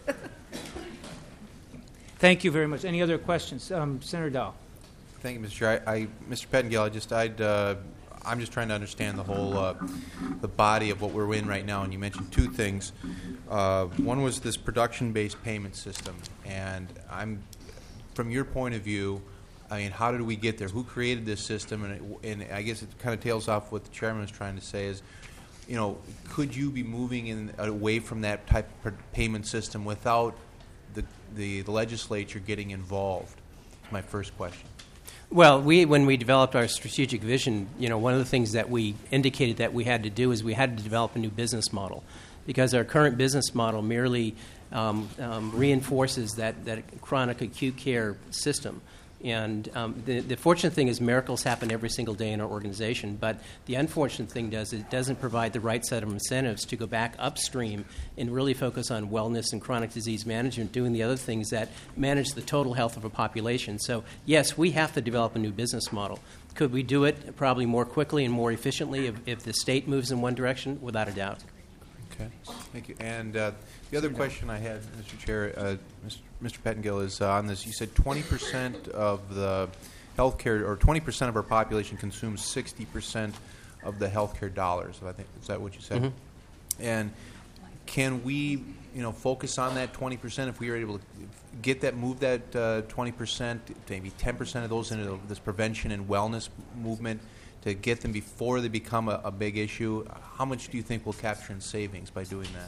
Thank you very much. Any other questions? Um, Senator Dahl. Thank you, Mister Chair. I, I, Mister Pettengill, I just, I'd, uh, I'm just trying to understand the whole, uh, the body of what we're in right now. And you mentioned two things. Uh, one was this production-based payment system, and I'm, from your point of view, I mean, how did we get there? Who created this system? And, it, and I guess it kind of tails off what the chairman was trying to say is, you know, could you be moving in away from that type of payment system without the the, the legislature getting involved? That's my first question. Well, we when we developed our strategic vision, you know, one of the things that we indicated that we had to do is we had to develop a new business model, because our current business model merely um, um, reinforces that, that chronic acute care system. And um, the, the fortunate thing is miracles happen every single day in our organization, but the unfortunate thing does is it doesn't provide the right set of incentives to go back upstream and really focus on wellness and chronic disease management, doing the other things that manage the total health of a population. So, yes, we have to develop a new business model. Could we do it probably more quickly and more efficiently if, if the state moves in one direction? Without a doubt. Okay, thank you. And uh, the other question I had, Mister Chair, uh, Mister Pettengill, is uh, on this. You said twenty percent of the healthcare, or twenty percent of our population consumes sixty percent of the healthcare dollars. I think is that what you said? Mm-hmm. And can we, you know, focus on that twenty percent if we are able to get that, move that uh, twenty percent, maybe ten percent of those into this prevention and wellness movement, to get them before they become a, a big issue? How much do you think we'll capture in savings by doing that?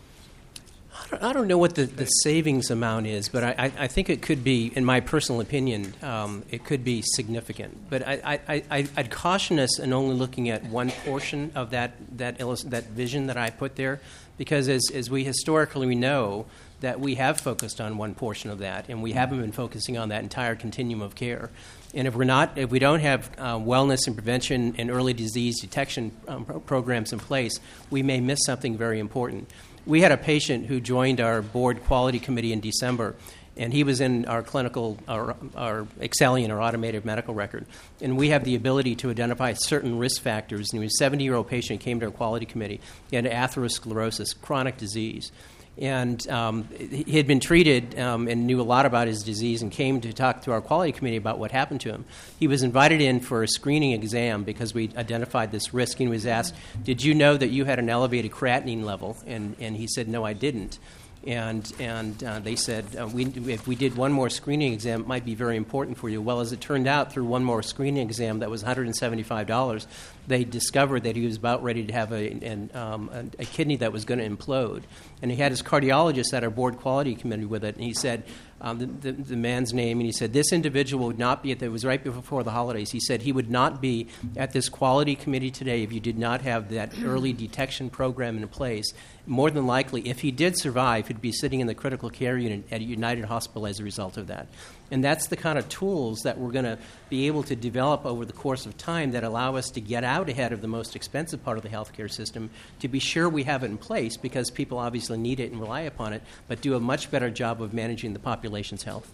I don't, I don't know what the, the savings amount is, but I, I, I think it could be, in my personal opinion, um, it could be significant. But I, I, I, I'd caution us in only looking at one portion of that that, illust- that vision that I put there, because as, as we historically know, that we have focused on one portion of that, and we haven't been focusing on that entire continuum of care. And if we're not, if we don't have uh, wellness and prevention and early disease detection um, pro- programs in place, we may miss something very important. We had a patient who joined our board quality committee in December, and he was in our clinical, our, our Excellion, our automated medical record. And we have the ability to identify certain risk factors. And he was a seventy-year-old patient, came to our quality committee. He had atherosclerosis, chronic disease. And um, he had been treated um, and knew a lot about his disease and came to talk to our quality committee about what happened to him. He was invited in for a screening exam because we identified this risk. And he was asked, did you know that you had an elevated creatinine level? And, and he said, no, I didn't. And and uh, they said, uh, we, if we did one more screening exam, it might be very important for you. Well, as it turned out, through one more screening exam that was one hundred seventy-five dollars, they discovered that he was about ready to have a, an, um, a, a kidney that was going to implode. And he had his cardiologist at our board quality committee with it, and he said, um, the, the, the man's name, and he said, this individual would not be at the, it was right before the holidays, he said he would not be at this quality committee today if you did not have that early detection program in place. More than likely, if he did survive, he'd be sitting in the critical care unit at United Hospital as a result of that. And that's the kind of tools that we're going to be able to develop over the course of time that allow us to get out ahead of the most expensive part of the healthcare system, to be sure we have it in place because people obviously need it and rely upon it, but do a much better job of managing the population's health.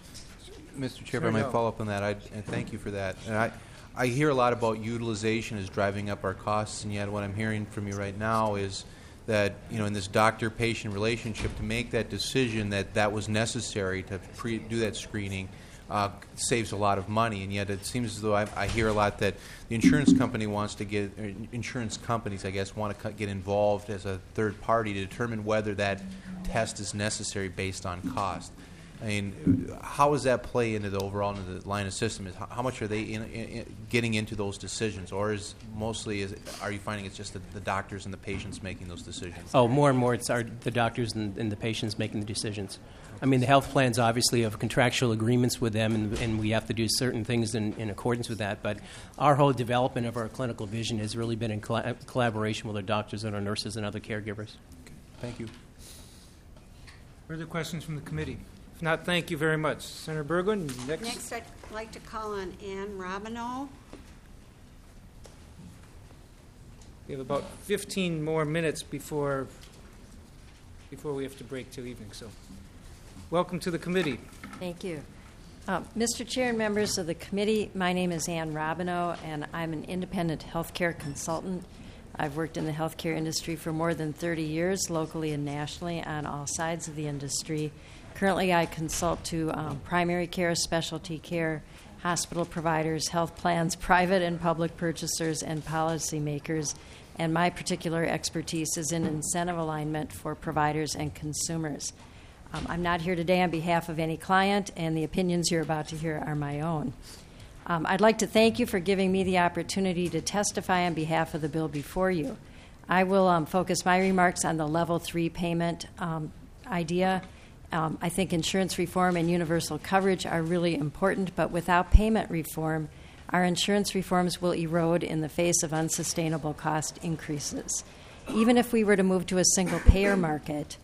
Mister Chair, if I might follow up on that, I'd, and thank you for that. And I, I hear a lot about utilization is driving up our costs, and yet what I'm hearing from you right now is that, you know, in this doctor-patient relationship, to make that decision that that was necessary to pre- do that screening uh, saves a lot of money. And yet it seems as though I, I hear a lot that the insurance company wants to get, or insurance companies, I guess, want to get involved as a third party to determine whether that test is necessary based on cost. I mean, how does that play into the overall into the line of system? Is how, how much are they in, in, getting into those decisions, or is mostly is are you finding it's just the, the doctors and the patients making those decisions? Oh, more and more, it's our, the doctors and, and the patients making the decisions. I mean, the health plans obviously have contractual agreements with them, and, and we have to do certain things in, in accordance with that. But our whole development of our clinical vision has really been in colla- collaboration with our doctors and our nurses and other caregivers. Okay. Thank you. Further questions from the committee? If not, thank you very much. Senator Berglund, next. Next, I'd like to call on Ann Robinow. We have about fifteen more minutes before before we have to break till evening. So, welcome to the committee. Thank you. Uh, Mister Chair and members of the committee, my name is Ann Robinow, and I'm an independent healthcare consultant. I've worked in the healthcare industry for more than thirty years, locally and nationally, on all sides of the industry. Currently, I consult to um, primary care, specialty care, hospital providers, health plans, private and public purchasers, and policymakers. And my particular expertise is in incentive alignment for providers and consumers. Um, I'm not here today on behalf of any client, and the opinions you're about to hear are my own. Um, I'd like to thank you for giving me the opportunity to testify on behalf of the bill before you. I will um, focus my remarks on the level three payment um, idea. Um, I think insurance reform and universal coverage are really important, but without payment reform, our insurance reforms will erode in the face of unsustainable cost increases. Even if we were to move to a single-payer market,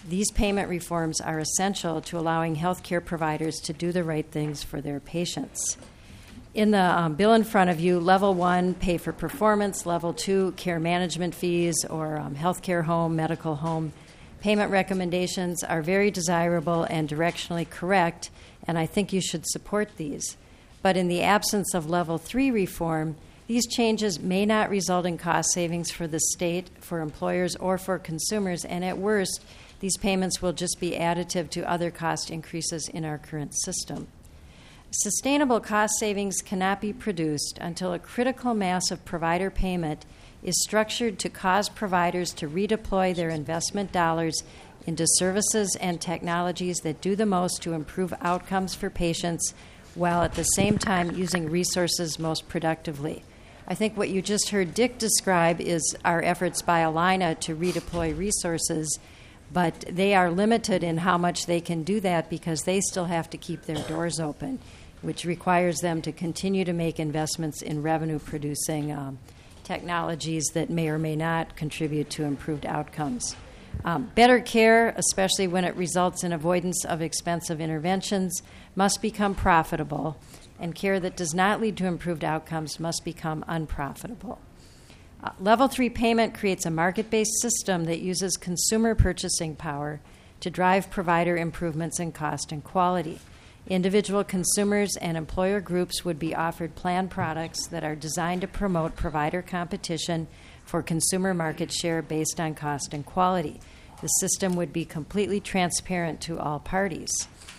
These payment reforms are essential to allowing healthcare providers to do the right things for their patients. In the um, bill in front of you, level one, pay for performance, level two, care management fees or um, healthcare home, medical home payment recommendations are very desirable and directionally correct, and I think you should support these. But in the absence of level three reform, these changes may not result in cost savings for the state, for employers, or for consumers, and at worst, these payments will just be additive to other cost increases in our current system. Sustainable cost savings cannot be produced until a critical mass of provider payment is structured to cause providers to redeploy their investment dollars into services and technologies that do the most to improve outcomes for patients while at the same time using resources most productively. I think what you just heard Dick describe is our efforts by Allina to redeploy resources, but they are limited in how much they can do that because they still have to keep their doors open, which requires them to continue to make investments in revenue-producing um, technologies that may or may not contribute to improved outcomes. Um, better care, especially when it results in avoidance of expensive interventions, must become profitable, and care that does not lead to improved outcomes must become unprofitable. Uh, level three payment creates a market-based system that uses consumer purchasing power to drive provider improvements in cost and quality. Individual consumers and employer groups would be offered plan products that are designed to promote provider competition for consumer market share based on cost and quality. The system would be completely transparent to all parties.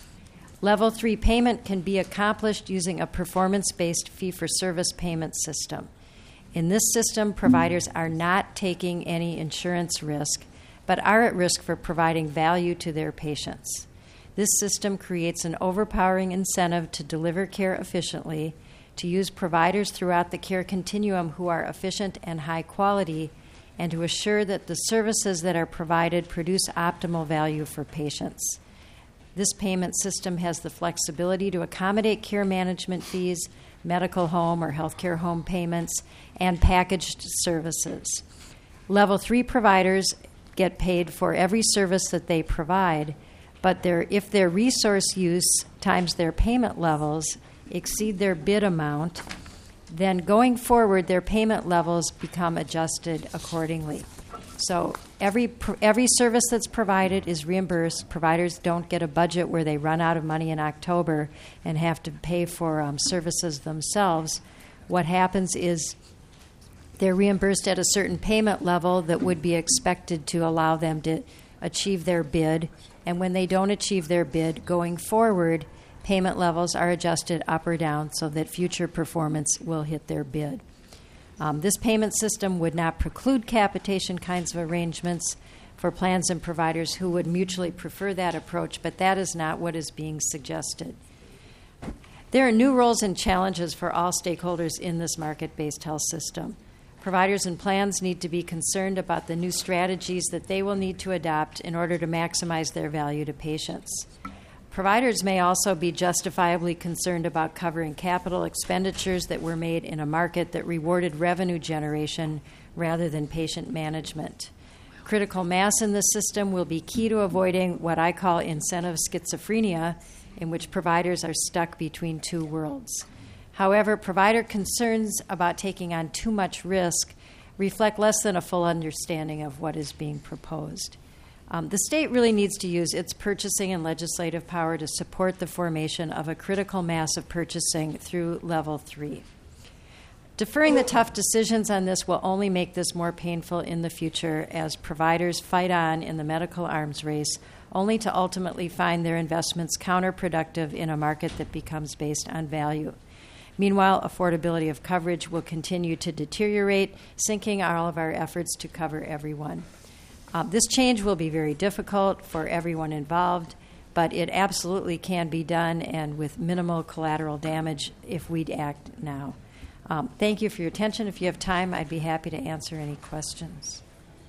Level three payment can be accomplished using a performance-based fee-for-service payment system. In this system, providers are not taking any insurance risk, but are at risk for providing value to their patients. This system creates an overpowering incentive to deliver care efficiently, to use providers throughout the care continuum who are efficient and high quality, and to assure that the services that are provided produce optimal value for patients. This payment system has the flexibility to accommodate care management fees, medical home or healthcare home payments, and packaged services. Level three providers get paid for every service that they provide, but their, if their resource use times their payment levels exceed their bid amount, then going forward their payment levels become adjusted accordingly. So every every service that's provided is reimbursed. Providers don't get a budget where they run out of money in October and have to pay for um, services themselves. What happens is they're reimbursed at a certain payment level that would be expected to allow them to achieve their bid. And when they don't achieve their bid, going forward, payment levels are adjusted up or down so that future performance will hit their bid. Um, this payment system would not preclude capitation kinds of arrangements for plans and providers who would mutually prefer that approach, but that is not what is being suggested. There are new roles and challenges for all stakeholders in this market-based health system. Providers and plans need to be concerned about the new strategies that they will need to adopt in order to maximize their value to patients. Providers may also be justifiably concerned about covering capital expenditures that were made in a market that rewarded revenue generation rather than patient management. Critical mass in the system will be key to avoiding what I call incentive schizophrenia, in which providers are stuck between two worlds. However, provider concerns about taking on too much risk reflect less than a full understanding of what is being proposed. Um, the state really needs to use its purchasing and legislative power to support the formation of a critical mass of purchasing through level three. Deferring the tough decisions on this will only make this more painful in the future as providers fight on in the medical arms race, only to ultimately find their investments counterproductive in a market that becomes based on value. Meanwhile, affordability of coverage will continue to deteriorate, sinking all of our efforts to cover everyone. Uh, this change will be very difficult for everyone involved, but it absolutely can be done and with minimal collateral damage if we act now. Um, thank you for your attention. If you have time, I'd be happy to answer any questions.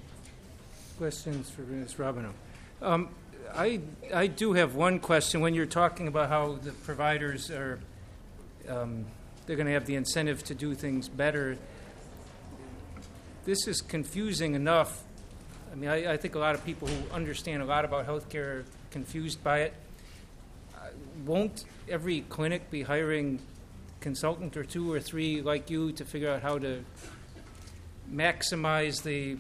Questions for Miz Robino? Um, I, I do have one question. When you're talking about how the providers are, um, they're going to have the incentive to do things better, this is confusing enough I mean, I, I think a lot of people who understand a lot about healthcare are confused by it. Uh, won't every clinic be hiring consultant or two or three like you to figure out how to maximize the,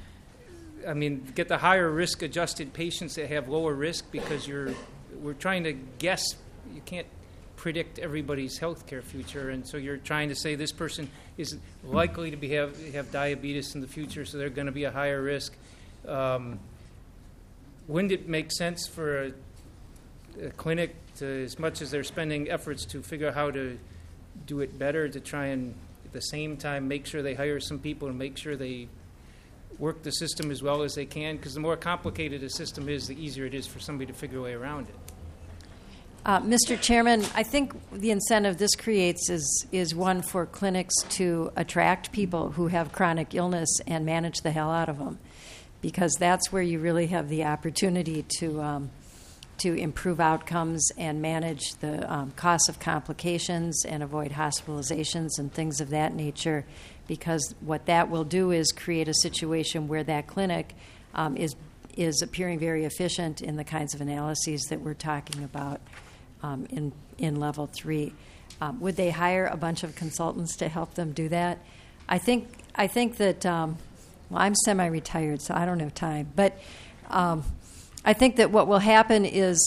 I mean, get the higher risk adjusted patients that have lower risk, because you're, we're trying to guess, you can't predict everybody's healthcare future, and so you're trying to say this person is likely to be have, have diabetes in the future, so they're going to be a higher risk. Um, wouldn't it make sense for a, a clinic to, as much as they're spending efforts to figure out how to do it better, to try and at the same time make sure they hire some people and make sure they work the system as well as they can? Because the more complicated a system is, the easier it is for somebody to figure a way around it. Uh, Mister Chairman, I think the incentive this creates is is one for clinics to attract people who have chronic illness and manage the hell out of them, because that's where you really have the opportunity to um, to improve outcomes and manage the um, costs of complications and avoid hospitalizations and things of that nature, because what that will do is create a situation where that clinic um, is is appearing very efficient in the kinds of analyses that we're talking about um, in, in level three. Um, would they hire a bunch of consultants to help them do that? I think, I think that, um, well, I'm semi-retired, so I don't have time, but um, I think that what will happen is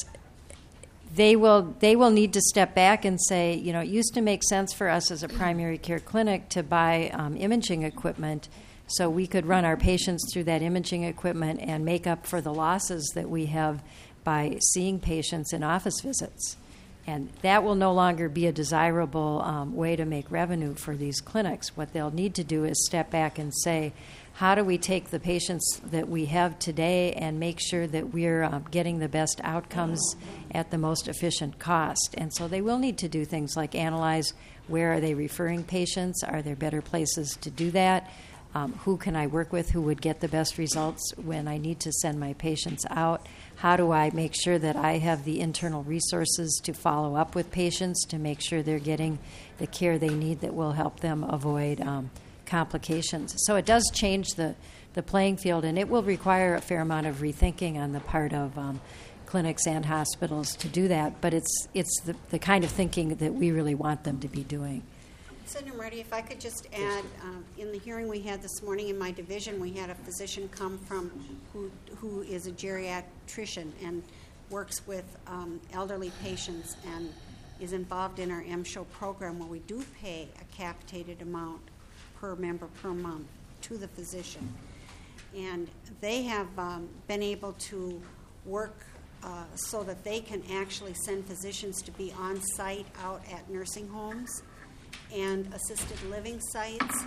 they will they will need to step back and say, you know, it used to make sense for us as a primary care clinic to buy um, imaging equipment so we could run our patients through that imaging equipment and make up for the losses that we have by seeing patients in office visits. And that will no longer be a desirable um, way to make revenue for these clinics. What they'll need to do is step back and say, how do we take the patients that we have today and make sure that we're um, getting the best outcomes at the most efficient cost? And so they will need to do things like analyze where are they referring patients, are there better places to do that, um, who can I work with who would get the best results when I need to send my patients out, how do I make sure that I have the internal resources to follow up with patients to make sure they're getting the care they need that will help them avoid um, complications. So it does change the, the playing field, and it will require a fair amount of rethinking on the part of um, clinics and hospitals to do that, but it's it's the, the kind of thinking that we really want them to be doing. Senator Marty, if I could just add, um, in the hearing we had this morning in my division, we had a physician come from who who is a geriatrician and works with um, elderly patients and is involved in our M S H O program where we do pay a capitated amount per member per month to the physician. And they have um, been able to work uh, so that they can actually send physicians to be on site out at nursing homes and assisted living sites,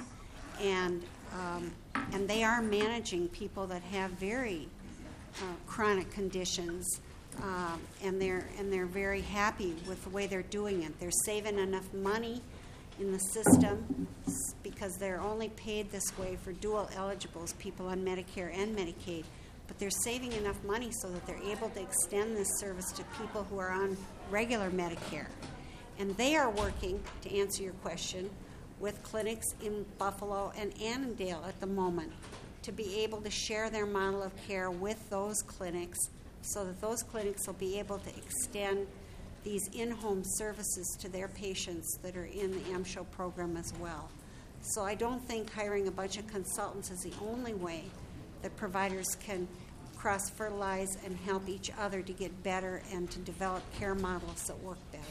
and um, and they are managing people that have very uh, chronic conditions, um, and they're and they're very happy with the way they're doing it. They're saving enough money in the system because they're only paid this way for dual eligibles, people on Medicare and Medicaid, but they're saving enough money so that they're able to extend this service to people who are on regular Medicare. And they are working, to answer your question, with clinics in Buffalo and Annandale at the moment to be able to share their model of care with those clinics so that those clinics will be able to extend these in-home services to their patients that are in the M S H O program as well. So I don't think hiring a bunch of consultants is the only way that providers can cross-fertilize and help each other to get better and to develop care models that work better.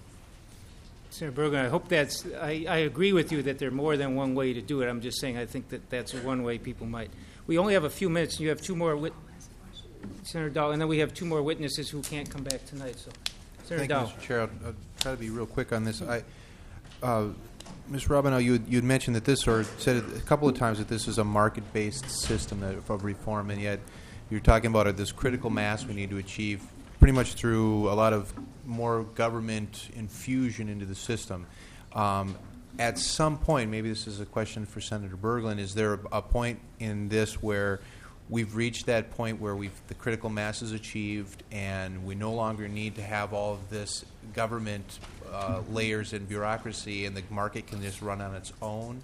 Senator Berglund, I hope that's, I, I agree with you that there's more than one way to do it. I'm just saying I think that that's one way people might. We only have a few minutes, and you have two more, wit- Senator Dahl, and then we have two more witnesses who can't come back tonight. So, Senator Thank Dahl. you, Mister Chair. I'll, I'll try to be real quick on this. I, uh, Miz Robinow, you you had mentioned that this, or said it a couple of times that this is a market-based system that, of reform, and yet you're talking about uh, this critical mass we need to achieve pretty much through a lot of more government infusion into the system. Um, at some point, maybe this is a question for Senator Berglund, is there a, a point in this where we've reached that point where we've the critical mass is achieved and we no longer need to have all of this government uh, layers and bureaucracy and the market can just run on its own?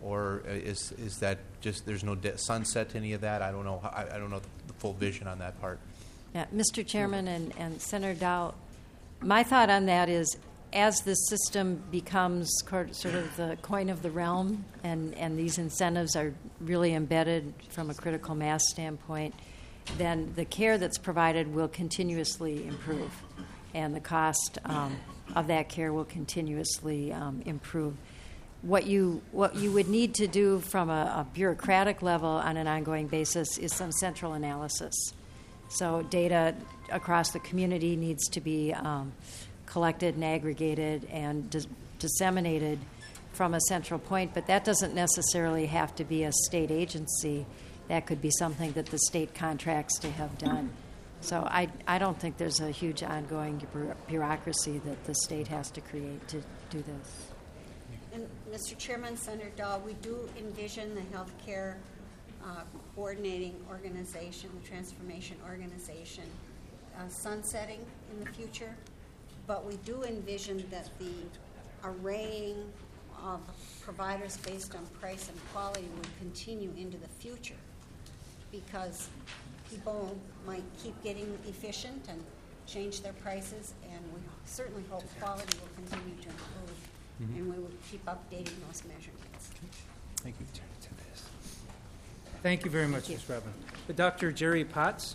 or is is that just there's no de- sunset to any of that? I don't know. I, I don't know the full vision on that part. Yeah, Mister Chairman and, and Senator Dow, my thought on that is, as the system becomes sort of the coin of the realm, and, and these incentives are really embedded from a critical mass standpoint, then the care that's provided will continuously improve, and the cost um, of that care will continuously um, improve. What you what you would need to do from a, a bureaucratic level on an ongoing basis is some central analysis. So data across the community needs to be um, collected and aggregated and dis- disseminated from a central point, but that doesn't necessarily have to be a state agency. That could be something that the state contracts to have done. So I, I don't think there's a huge ongoing bu- bureaucracy that the state has to create to do this. And Mister Chairman, Senator Dahl, we do envision the healthcare uh, coordinating organization, the transformation organization, uh, sunsetting in the future, but we do envision that the arraying of providers based on price and quality would continue into the future, because people might keep getting efficient and change their prices, and we certainly hope quality will continue to improve, mm-hmm. and we will keep updating those measurements. Thank you. Thank you very much, Miz Robin. Uh, Doctor Jerry Potts.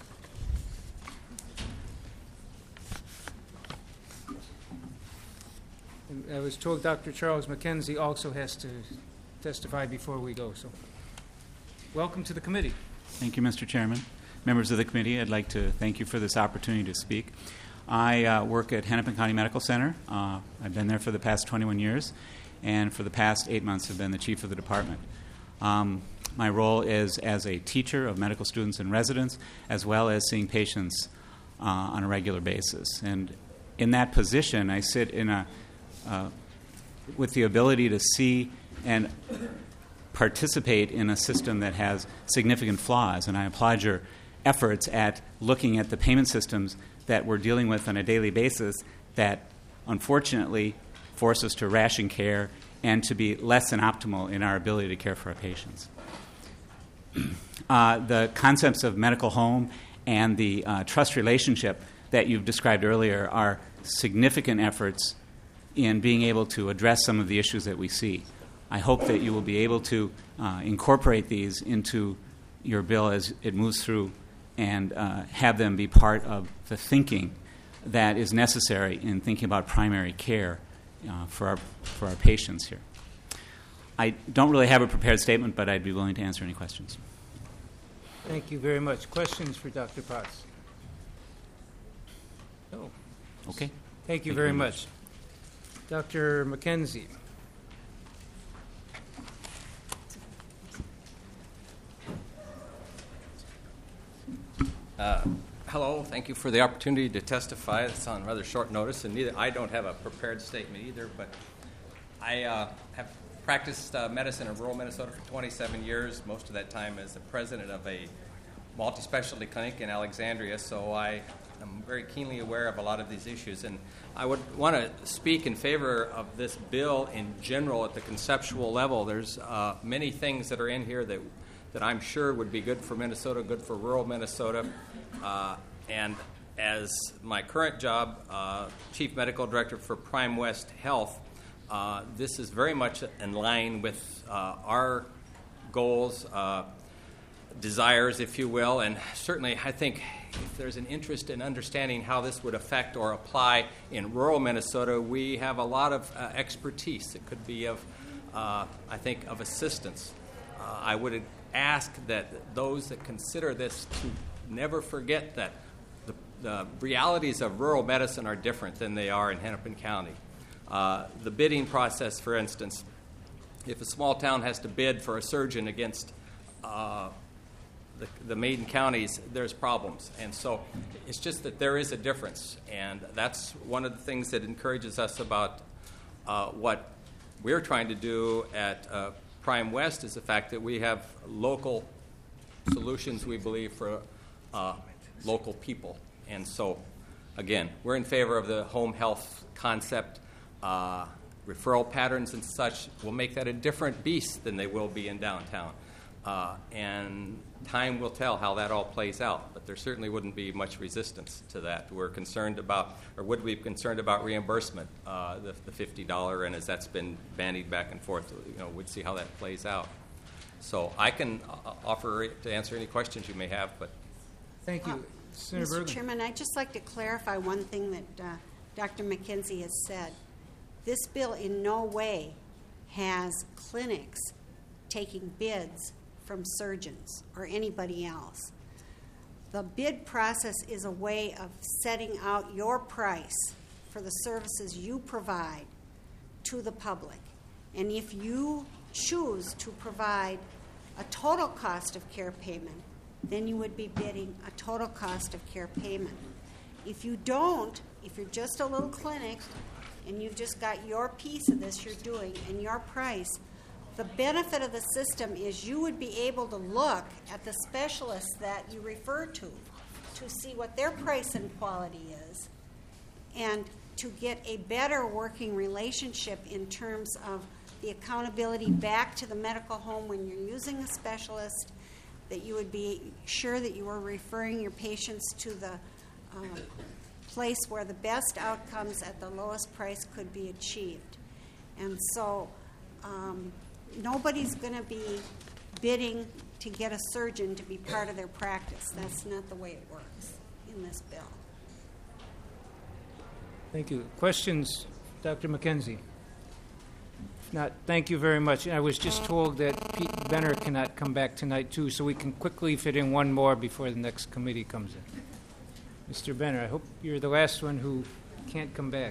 And I was told Doctor Charles McKenzie also has to testify before we go, so welcome to the committee. Thank you, Mister Chairman. Members of the committee, I'd like to thank you for this opportunity to speak. I uh, work at Hennepin County Medical Center. Uh, I've been there for the past twenty-one years, and for the past eight months have been the chief of the department. Um, my role is as a teacher of medical students and residents, as well as seeing patients uh, on a regular basis. And in that position, I sit in a uh, with the ability to see and participate in a system that has significant flaws, and I applaud your efforts at looking at the payment systems that we're dealing with on a daily basis that unfortunately force us to ration care and to be less than optimal in our ability to care for our patients. Uh, the concepts of medical home and the uh, trust relationship that you've described earlier are significant efforts in being able to address some of the issues that we see. I hope that you will be able to uh, incorporate these into your bill as it moves through and uh, have them be part of the thinking that is necessary in thinking about primary care uh, for our for our patients here. I don't really have a prepared statement, but I'd be willing to answer any questions. Thank you very much. Questions for Doctor Potts? No. Okay. Thank you Thank very you very much. Doctor McKenzie. Uh, hello, thank you for the opportunity to testify. It's on rather short notice, and neither I don't have a prepared statement either, but I uh, have practiced uh, medicine in rural Minnesota for twenty-seven years, most of that time as the president of a multi-specialty clinic in Alexandria, so I am very keenly aware of a lot of these issues. And I would want to speak in favor of this bill in general at the conceptual level. There's uh, many things that are in here that that I'm sure would be good for Minnesota, good for rural Minnesota. Uh, and as my current job, uh, Chief Medical Director for Prime West Health, uh, this is very much in line with uh, our goals, uh, desires, if you will. And certainly I think if there's an interest in understanding how this would affect or apply in rural Minnesota, we have a lot of uh, expertise. It could be of, uh, I think, of assistance. Uh, I would ask that those that consider this to never forget that the, the realities of rural medicine are different than they are in Hennepin County. Uh, the bidding process, for instance, if a small town has to bid for a surgeon against uh, the, the main counties, there's problems. And so it's just that there is a difference. And that's one of the things that encourages us about uh, what we're trying to do at uh, Prime West is the fact that we have local solutions, we believe, for uh, local people. And so, again, we're in favor of the home health concept. Uh, referral patterns and such will make that a different beast than they will be in downtown. Uh, and time will tell how that all plays out, but there certainly wouldn't be much resistance to that. We're concerned about, or would we be concerned about reimbursement, uh, the, the fifty dollars, and as that's been bandied back and forth, you know, we'd see how that plays out. So I can uh, offer to answer any questions you may have, but thank you. Uh, Senator Mister Bergen. Chairman, I'd just like to clarify one thing that uh, Doctor McKenzie has said. This bill in no way has clinics taking bids from surgeons or anybody else. The bid process is a way of setting out your price for the services you provide to the public. And if you choose to provide a total cost of care payment, then you would be bidding a total cost of care payment. If you don't, if you're just a little clinic and you've just got your piece of this you're doing and your price, the benefit of the system is you would be able to look at the specialists that you refer to to see what their price and quality is and to get a better working relationship in terms of the accountability back to the medical home when you're using a specialist, that you would be sure that you are referring your patients to the uh, place where the best outcomes at the lowest price could be achieved. And so um, nobody's going to be bidding to get a surgeon to be part of their practice. That's not the way it works in this bill. Thank you. Questions, Doctor McKenzie? If not, thank you very much. I was just told that Pete Benner cannot come back tonight, too, so we can quickly fit in one more before the next committee comes in. Mister Benner, I hope you're the last one who can't come back.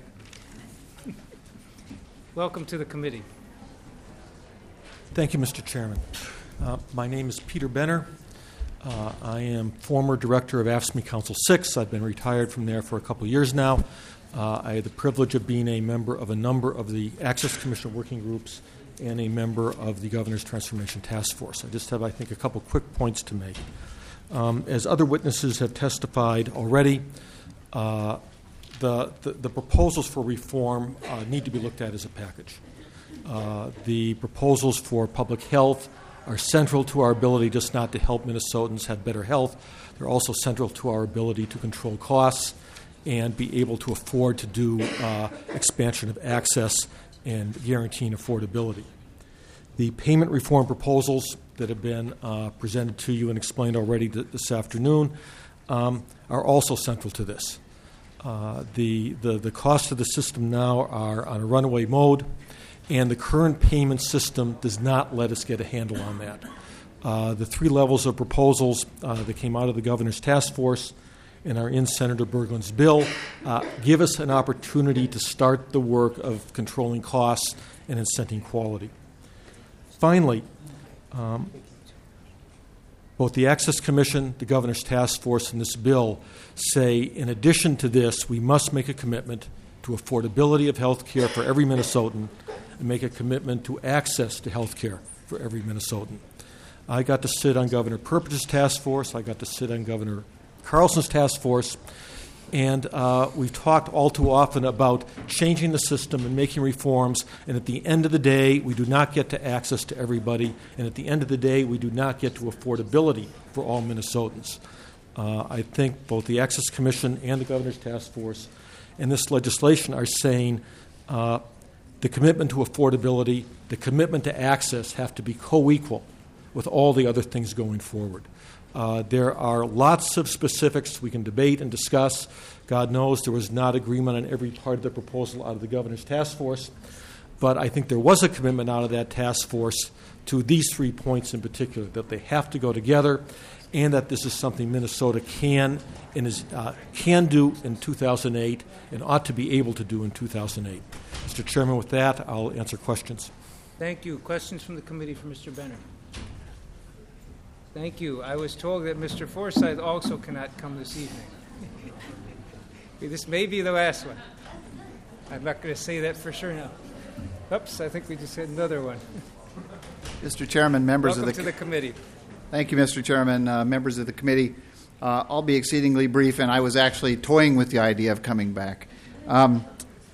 Welcome to the committee. Thank you, Mister Chairman. Uh, my name is Peter Benner. Uh, I am former director of A F S C M E Council six. I've been retired from there for a couple of years now. Uh, I had the privilege of being a member of a number of the Access Commission working groups and a member of the Governor's Transformation Task Force. I just have, I think, a couple quick points to make. Um, as other witnesses have testified already, uh, the, the, the proposals for reform uh, need to be looked at as a package. Uh, the proposals for public health are central to our ability just not to help Minnesotans have better health. They're also central to our ability to control costs and be able to afford to do uh, expansion of access and guaranteeing affordability. The payment reform proposals that have been uh, presented to you and explained already th- this afternoon um, are also central to this. Uh, the, the, the costs of the system now are on a runaway mode, and the current payment system does not let us get a handle on that. Uh, the three levels of proposals uh, that came out of the Governor's Task Force and are in Senator Berglund's bill uh, give us an opportunity to start the work of controlling costs and incenting quality. Finally, um, both the Access Commission, the Governor's Task Force, and this bill say, in addition to this, we must make a commitment to affordability of health care for every Minnesotan and make a commitment to access to health care for every Minnesotan. I got to sit on Governor Perpich's task force. I got to sit on Governor Carlson's task force. And uh, we've talked all too often about changing the system and making reforms. And at the end of the day, we do not get to access to everybody. And at the end of the day, we do not get to affordability for all Minnesotans. Uh, I think both the Access Commission and the Governor's Task Force and this legislation are saying uh, the commitment to affordability, the commitment to access have to be co-equal with all the other things going forward. Uh, there are lots of specifics we can debate and discuss. God knows there was not agreement on every part of the proposal out of the Governor's Task Force, but I think there was a commitment out of that task force to these three points in particular, that they have to go together and that this is something Minnesota can and is, uh, can do in two thousand eight and ought to be able to do in two thousand eight. Mister Chairman, with that, I'll answer questions. Thank you. Questions from the committee for Mister Benner? Thank you. I was told that Mister Forsyth also cannot come this evening. This may be the last one. I'm not going to say that for sure now. Oops, I think we just had another one. Mister Chairman, members Welcome of the to the committee. Thank you, Mister Chairman, uh, members of the committee. Uh, I'll be exceedingly brief, and I was actually toying with the idea of coming back. Um,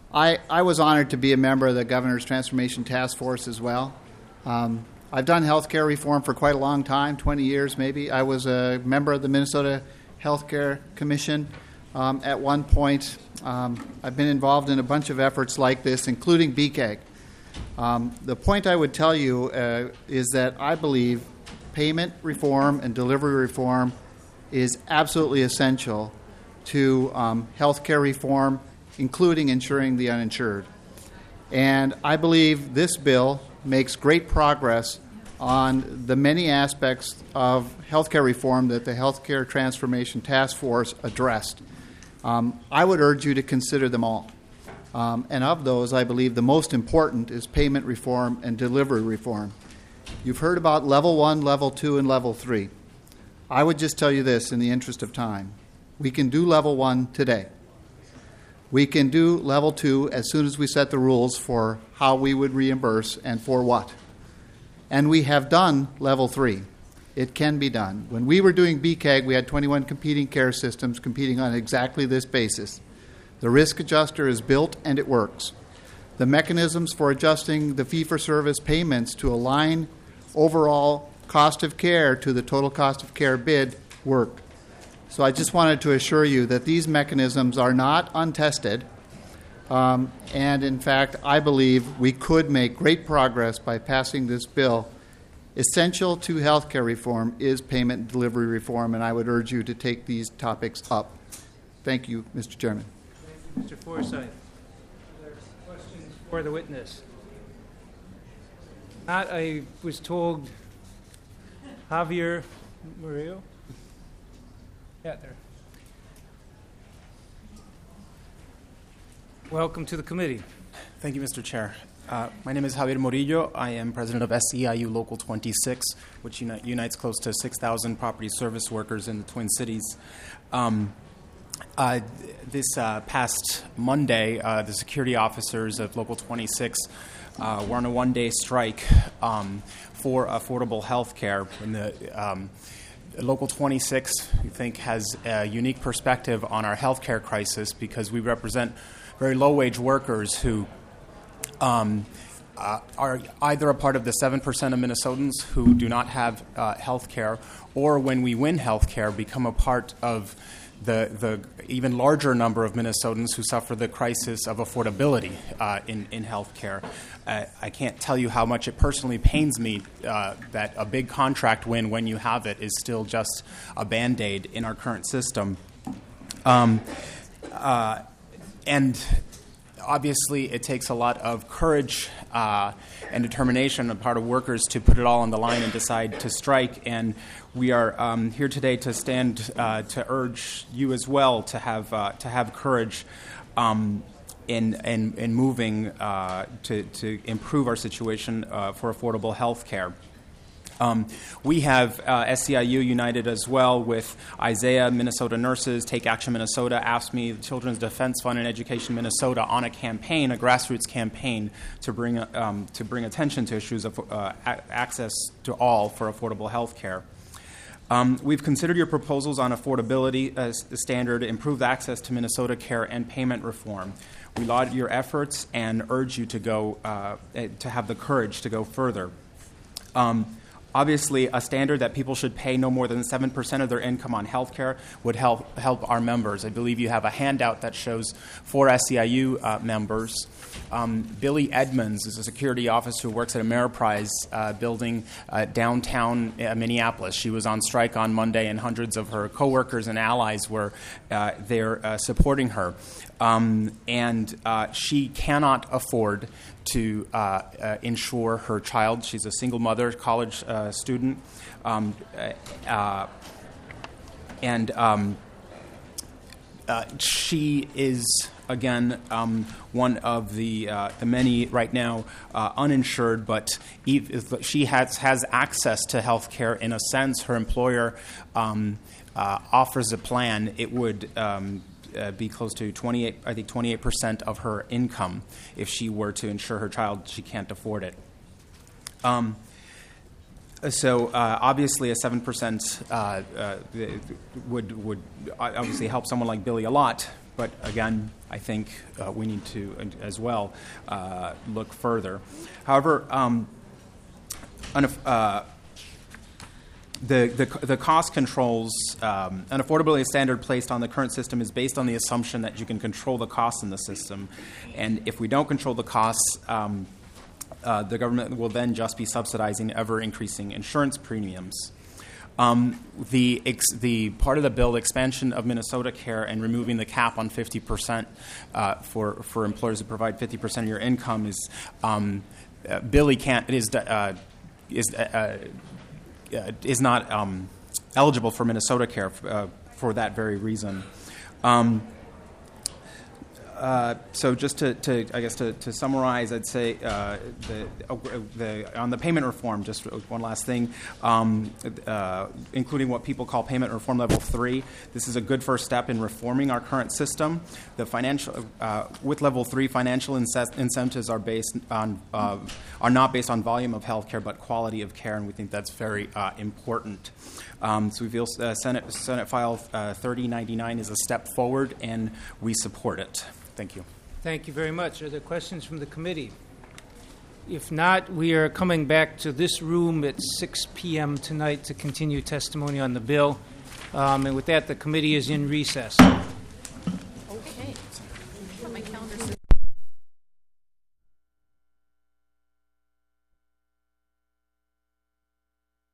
I, I was honored to be a member of the Governor's Transformation Task Force as well. Um, I've done healthcare reform for quite a long time, twenty years maybe. I was a member of the Minnesota Healthcare Commission um, at one point. Um, I've been involved in a bunch of efforts like this, including B C A G. Um, the point I would tell you uh, is that I believe payment reform and delivery reform is absolutely essential to um, healthcare reform, including insuring the uninsured. And I believe this bill makes great progress on the many aspects of healthcare reform that the Healthcare Transformation Task Force addressed. Um, I would urge you to consider them all. Um, and of those, I believe the most important is payment reform and delivery reform. You've heard about level one, level two, and level three. I would just tell you this in the interest of time. We can do level one today. We can do level two as soon as we set the rules for how we would reimburse and for what. And we have done level three. It can be done. When we were doing B C A G, we had twenty-one competing care systems competing on exactly this basis. The risk adjuster is built and it works. The mechanisms for adjusting the fee-for-service payments to align overall cost of care to the total cost of care bid work. So I just wanted to assure you that these mechanisms are not untested. Um, and in fact, I believe we could make great progress by passing this bill. Essential to healthcare reform is payment and delivery reform, and I would urge you to take these topics up. Thank you, Mister Chairman. Thank you, Mister Forsyth. There's questions for the witness. Not, I was told Javier Murillo. Yeah, there. Welcome to the committee. Thank you, Mister Chair. Uh, my name is Javier Murillo. I am president of S E I U Local twenty-six, which uni- unites close to six thousand property service workers in the Twin Cities. Um, uh, this uh, past Monday, uh, the security officers of Local twenty-six uh, were on a one-day strike um, for affordable health care. And the um, Local twenty-six, we think, has a unique perspective on our health care crisis because we represent very low-wage workers who um, uh, are either a part of the seven percent of Minnesotans who do not have uh, health care, or when we win health care, become a part of the, the even larger number of Minnesotans who suffer the crisis of affordability uh, in, in health care. Uh, I can't tell you how much it personally pains me uh, that a big contract win, when you have it, is still just a Band-Aid in our current system. Um, uh, and obviously, it takes a lot of courage uh, and determination on the part of workers to put it all on the line and decide to strike. And we are um, here today to stand uh, to urge you as well to have uh, to have courage um, in, in in moving uh, to to improve our situation uh, for affordable health care. Um, we have uh, S E I U united as well with Isaiah, Minnesota Nurses, Take Action Minnesota, AFSCME, the Children's Defense Fund, and Education Minnesota on a campaign, a grassroots campaign to bring um, to bring attention to issues of uh, a- access to all for affordable health care. Um, we've considered your proposals on affordability uh, standard, improved access to Minnesota care, and payment reform. We laud your efforts and urge you to go uh, to have the courage to go further. Um, Obviously, a standard that people should pay no more than seven percent of their income on health care would help help our members. I believe you have a handout that shows four S E I U uh, members. Um, Billy Edmonds is a security officer who works at Ameriprise uh, building uh, downtown uh, Minneapolis. She was on strike on Monday, and hundreds of her coworkers and allies were uh, there uh, supporting her. Um, and uh, she cannot afford to uh, uh, insure her child. She's a single mother, college uh, student, um, uh, and um, uh, she is again um, one of the uh, the many right now uh, uninsured, but ev- she has has access to health care in a sense. Her employer um, uh, offers a plan. It would. Um, Uh, be close to twenty-eight, I think twenty-eight percent of her income. If she were to insure her child, she can't afford it. Um, so uh, obviously, a seven percent uh, uh, would would obviously help someone like Billy a lot. but again, I think uh, we need to uh, as well uh, look further. However, um, uh, The, the, the cost controls, um, an affordability standard placed on the current system is based on the assumption that you can control the costs in the system. And if we don't control the costs, um, uh, the government will then just be subsidizing ever-increasing insurance premiums. Um, the, ex- the part of the bill, expansion of Minnesota Care and removing the cap on fifty percent uh, for, for employers who provide fifty percent of your income is, um, uh, Billy can't, it is, uh, is uh, Uh, is not um, eligible for Minnesota Care uh, for that very reason. Um, uh, so just to, to I guess to, to summarize, I'd say uh, the, uh, the on the payment reform. Just one last thing, um, uh, including what people call payment reform level three. This is a good first step in reforming our current system. The financial uh, with level three, financial ince- incentives are based on uh, are not based on volume of health care, but quality of care, and we think that's very uh, important. Um, so we feel uh, Senate Senate File uh, thirty ninety-nine is a step forward, and we support it. Thank you. Thank you very much. Are there questions from the committee? If not, we are coming back to this room at six p.m. tonight to continue testimony on the bill. Um, and with that, the committee is in recess.